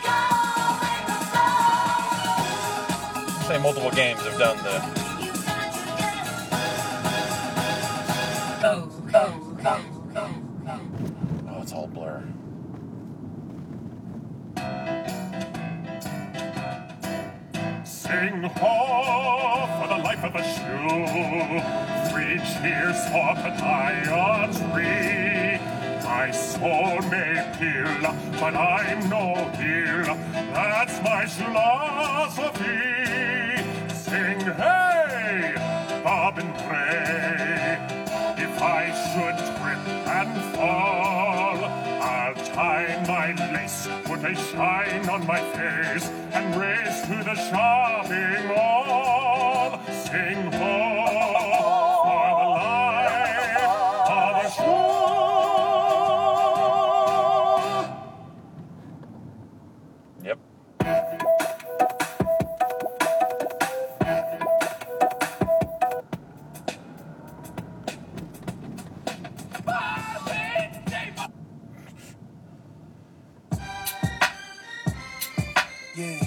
I'd say multiple games have done the... Oh, oh, oh, oh, oh. Oh, it's all blur. Sing ho for the life of a shoe, three cheers for podiatry. My soul may pill, but I'm no heel. That's my philosophy. Sing hey, bob and pray. If I should trip and fall, I'll tie my lace, put they shine on my face and race to the shopping mall. Sing ho for the life of a show. Yep. Yeah.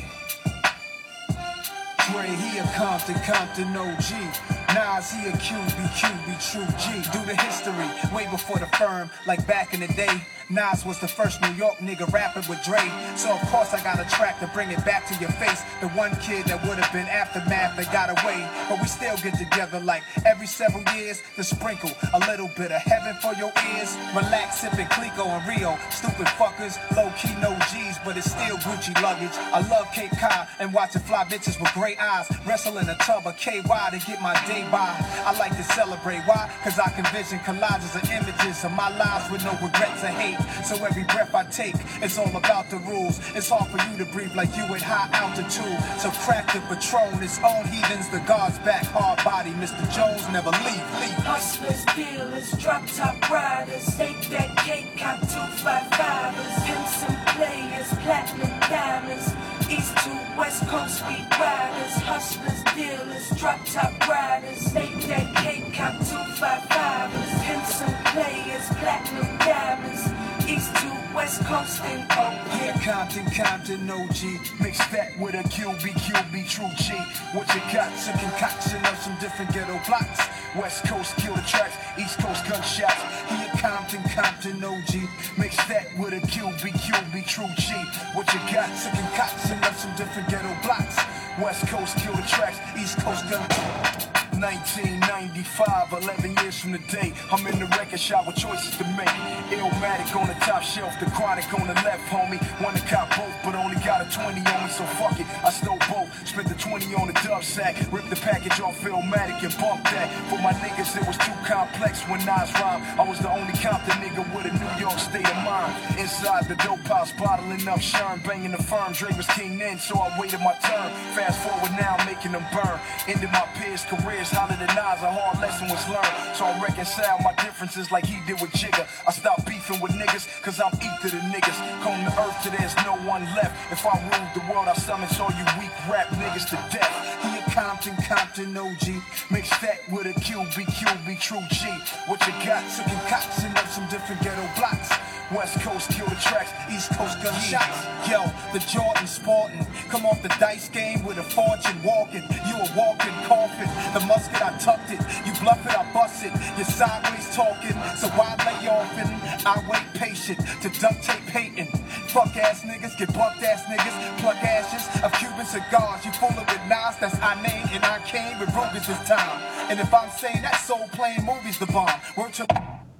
Dre, he a Compton, Compton O G. Nas, he a Q B, Q B, true G. Do the history, way before the firm, like back in the day. Nas was the first New York nigga rapping with Dre. So of course I got a track to bring it back to your face. The one kid that would have been Aftermath that got away. But we still get together like every several years to sprinkle a little bit of heaven for your ears. Relax, sipping Clico and Rio. Stupid fuckers, low key no G's, but it's still Gucci luggage. I love Cape Cod and watching fly bitches with great eyes. Wrestle in a tub of K Y to get my day by. I like to celebrate, why? Cause I can vision collages of images of my lives with no regrets or hate. So every breath I take, it's all about the rules. It's hard for you to breathe like you at high altitude. So crack the Patron, it's own heathens, the guards back, hard body. Mister Jones never leave, leave. Hustlers, dealers, drop top riders, take that cake, cop two five fivers, pimps and players, platinum diamonds, east to west coast speed riders, hustlers, dealers, drop top riders, take that cake, cop two five fivers, pimps and players, platinum diamonds, east to west coast and oh yeah, Compton, Compton, O G. Mix that with a Q B, Q B, true G. What you got? A concoction of some different ghetto blocks. West Coast kill the tracks, East Coast gunshots. Here Compton, Compton, O G. Mix that with a Q B, Q B, true G. What you got? A concoction of some different ghetto blocks. West Coast kill the tracks, East Coast gunshots. nineteen ninety-five, eleven years from the day, I'm in the record shop with choices to make. Illmatic on the top shelf, the Chronic on the left, homie. Wanna cop both, but only got a twenty on me, so fuck it. I stole both, spent the twenty on the dub sack, ripped the package off Illmatic and bumped that. For my niggas, it was too complex when Nas rhymed. I was the only Compton nigga with a New York state of mind. Inside the dope house, bottling up Sherm, banging the firm. Dre was king then, so I waited my turn. Fast forward now, making them burn. Ended my peers' careers. Holler than Nas, a hard lesson was learned. So I reconcile my differences like he did with Jigga. I stopped beefing with niggas, cause I'm ether to niggas. Comb the earth till there's no one left. If I ruled the world, I summons all you weak rap niggas to death. Here Compton, Compton, O G. Mix that with a Q B, Q B, true G. What you got? A concoction of some different ghetto blocks. West Coast kill the tracks, East Coast gunshots. Yo, the Jordan Spartan, come off the dice game with a fortune walking. You a walking coffin. The musket, I tucked it. You bluff it, I bust it. You're sideways talking, so why lay off it? I wait patient to duct tape hating. Fuck ass niggas, get bumped ass niggas. Pluck ashes of Cuban cigars. You full of it, Nas, that's I name, and I came with Rugers this time. And if I'm saying that soul playing movies the bomb, word to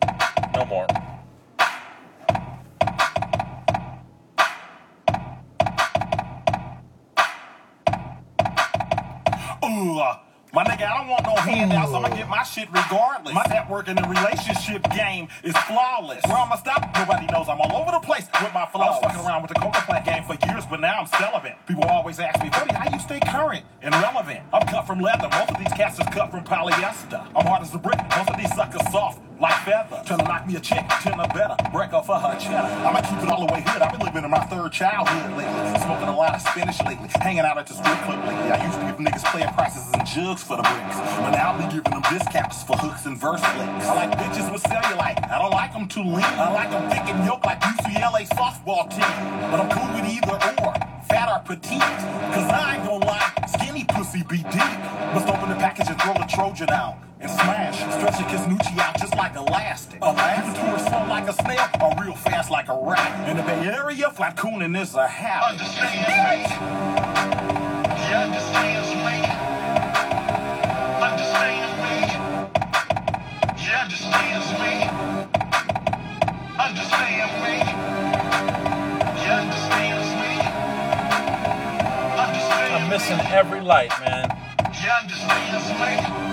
no more. Ooh, uh, my nigga, I don't want no handouts. I'ma get my shit regardless. My network in the relationship game is flawless. Where I'ma stop? Nobody knows. I'm all over the place with my flaws. I was fucking around with the Coca Plant game for years, but now I'm celibate. People always ask me, buddy, how you stay current and relevant? I'm cut from leather. Most of these cats is cut from polyester. I'm hard as a brick. Most of these suckers soft like feather. Tryna knock me a chick, ten or better. Break off for her cheddar. I'ma keep it all the way hood. I've been living in my third childhood lately. Smoking a lot of spinach lately. Hanging out at the strip club lately. I used to give niggas player prices and jugs for the bricks. But now I'll be giving them discounts for hooks and verse licks. I like bitches with cellulite. I don't like them too lean. I like them thick and yolk like U C L A softball team. But I'm cool with either or. Fat or petite. Cause I ain't gon' lie. Skinny pussy be deep. Must open the package and throw the Trojan out. And smash, stretch your Kisnucci out just like elastic. Elastic tour slow like a snail or real fast like a rat. In the Bay Area, flat cooning is a habit. Understand me? You understand me? Understand me? You understand me? Understand me? You understand me? Understand I'm missing every light, man. You understand me?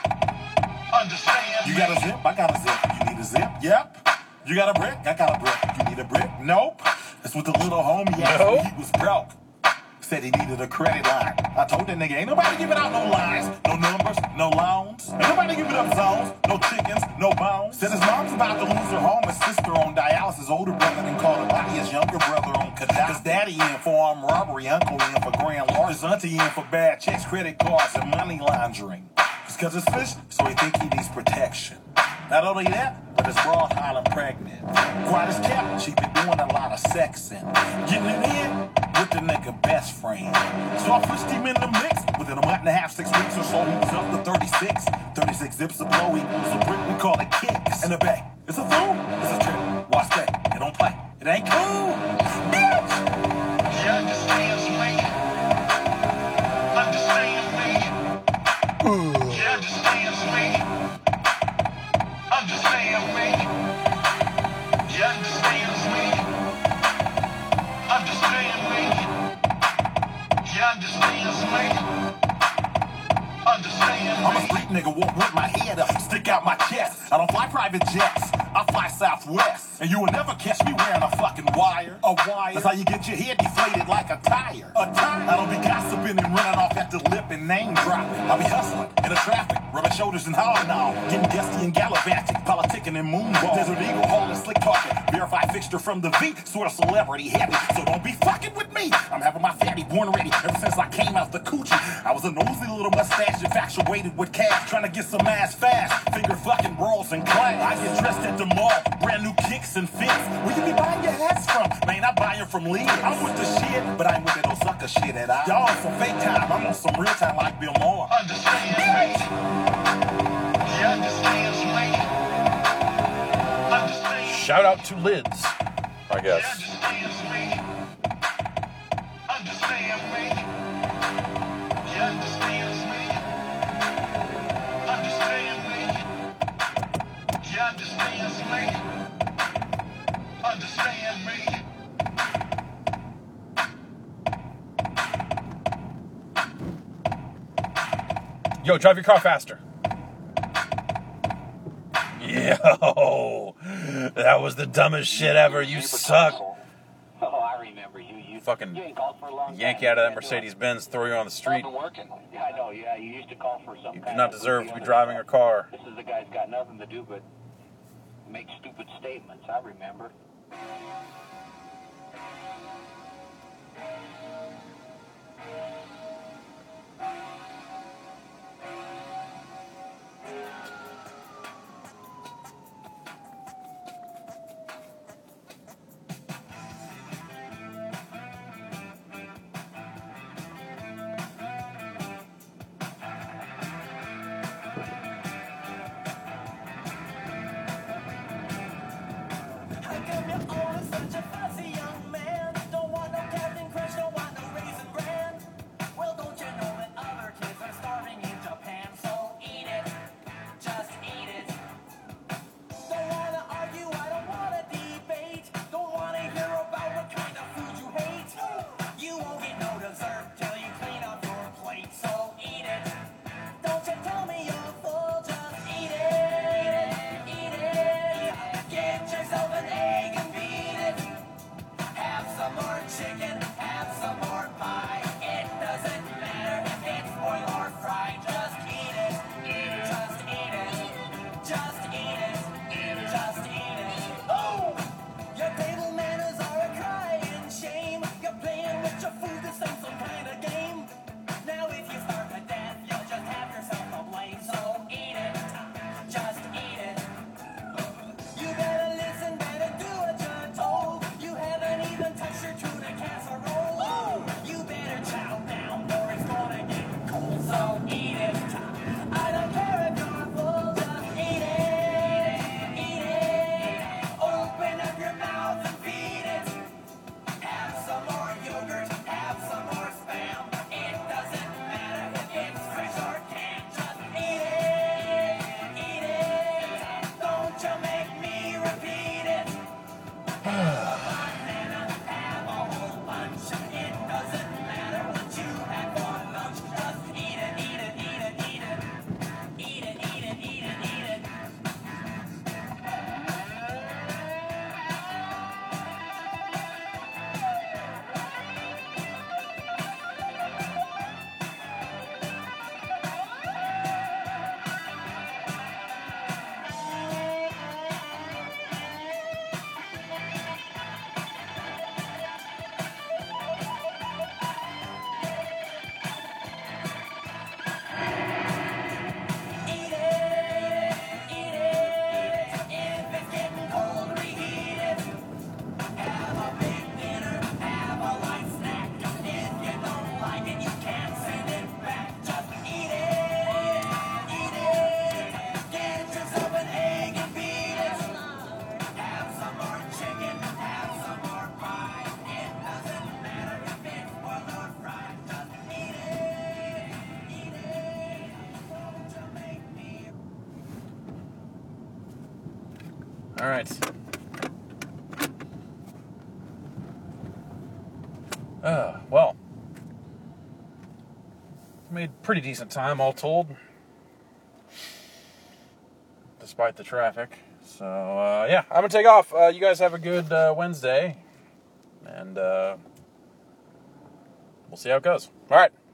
You got a zip? I got a zip. You need a zip? Yep. You got a brick? I got a brick. You need a brick? Nope. It's with the little homie asked No. when he was broke. Said he needed a credit line. I told that nigga, ain't nobody giving out no lines, no numbers, no loans. Ain't nobody giving up zones, no chickens, no bones. Said his mom's about to lose her home, his sister on dialysis, older brother then called her body, his younger brother on cadaver. His daddy in for armed robbery, uncle in for grand larceny, his auntie in for bad checks, credit cards, and money laundering. It's cause it's fish, so he think he needs protection. Not only that, but his broad hollering pregnant. Quiet as kept, she been doing a lot of sexing. Getting it in with the nigga best friend. So I pushed him in the mix. Within a month and a half, six weeks or so, he was up to thirty-six. thirty-six zips of blow equals a brick, we call it kicks. In the back, it's a fool, it's a trip. Watch that, it don't play, it ain't cool. Bitch! You understand me? Understand me? You understand me? Understand me? You understand me? Understand me? You understand me? Understand me? I'm a street nigga, walk with my head up, stick out my chest. I don't fly private jets, I fly Southwest. And you will never catch me wearing a fucking wire. A wire. That's how you get your head deflated like a tire. A tire. I don't be gossiping and running off at the lip and name dropping. I be hustling in the traffic, rubbing shoulders and hollering on. Getting guesty and gallivanting, politicking and moonball. Desert Eagle, hauling slick talking. Verified fixture from the V, sort of celebrity heavy. So don't be fucking with me. I'm having my fatty born ready. Ever since I came out the coochie, I was a nosy little mustache infatuated with cash. Trying to get some ass fast. Figure fucking rolls and class. I get dressed at the mall, brand new kicks and fits. Where you be buying your hats from? Man, I buy them from Lee. I'm with the shit, but I ain't with that old sucker shit at all. Y'all on some fake time, I'm on some real time like Bill Maher. Understand me? You understand me? Understand Shout out to Lids, I guess. Understand me? Understand me? You understand me? Understand me? You understand me? Understand me? Yo, drive your car faster. Yo, that was the dumbest shit ever. You suck. Oh, I remember you. You Fucking you ain't called for a long yank time. you out of that Mercedes Benz, throw you on the street. Nothing working. Yeah, I know. Yeah, you used to call for some. You do kind not of deserve to be other driving a stuff. car. This is the guy's got nothing to do but make stupid statements. I remember. I got me on such a All right. Uh, well, made pretty decent time, all told, despite the traffic. So, uh, yeah, I'm going to take off. Uh, you guys have a good uh, Wednesday, and uh, we'll see how it goes. All right.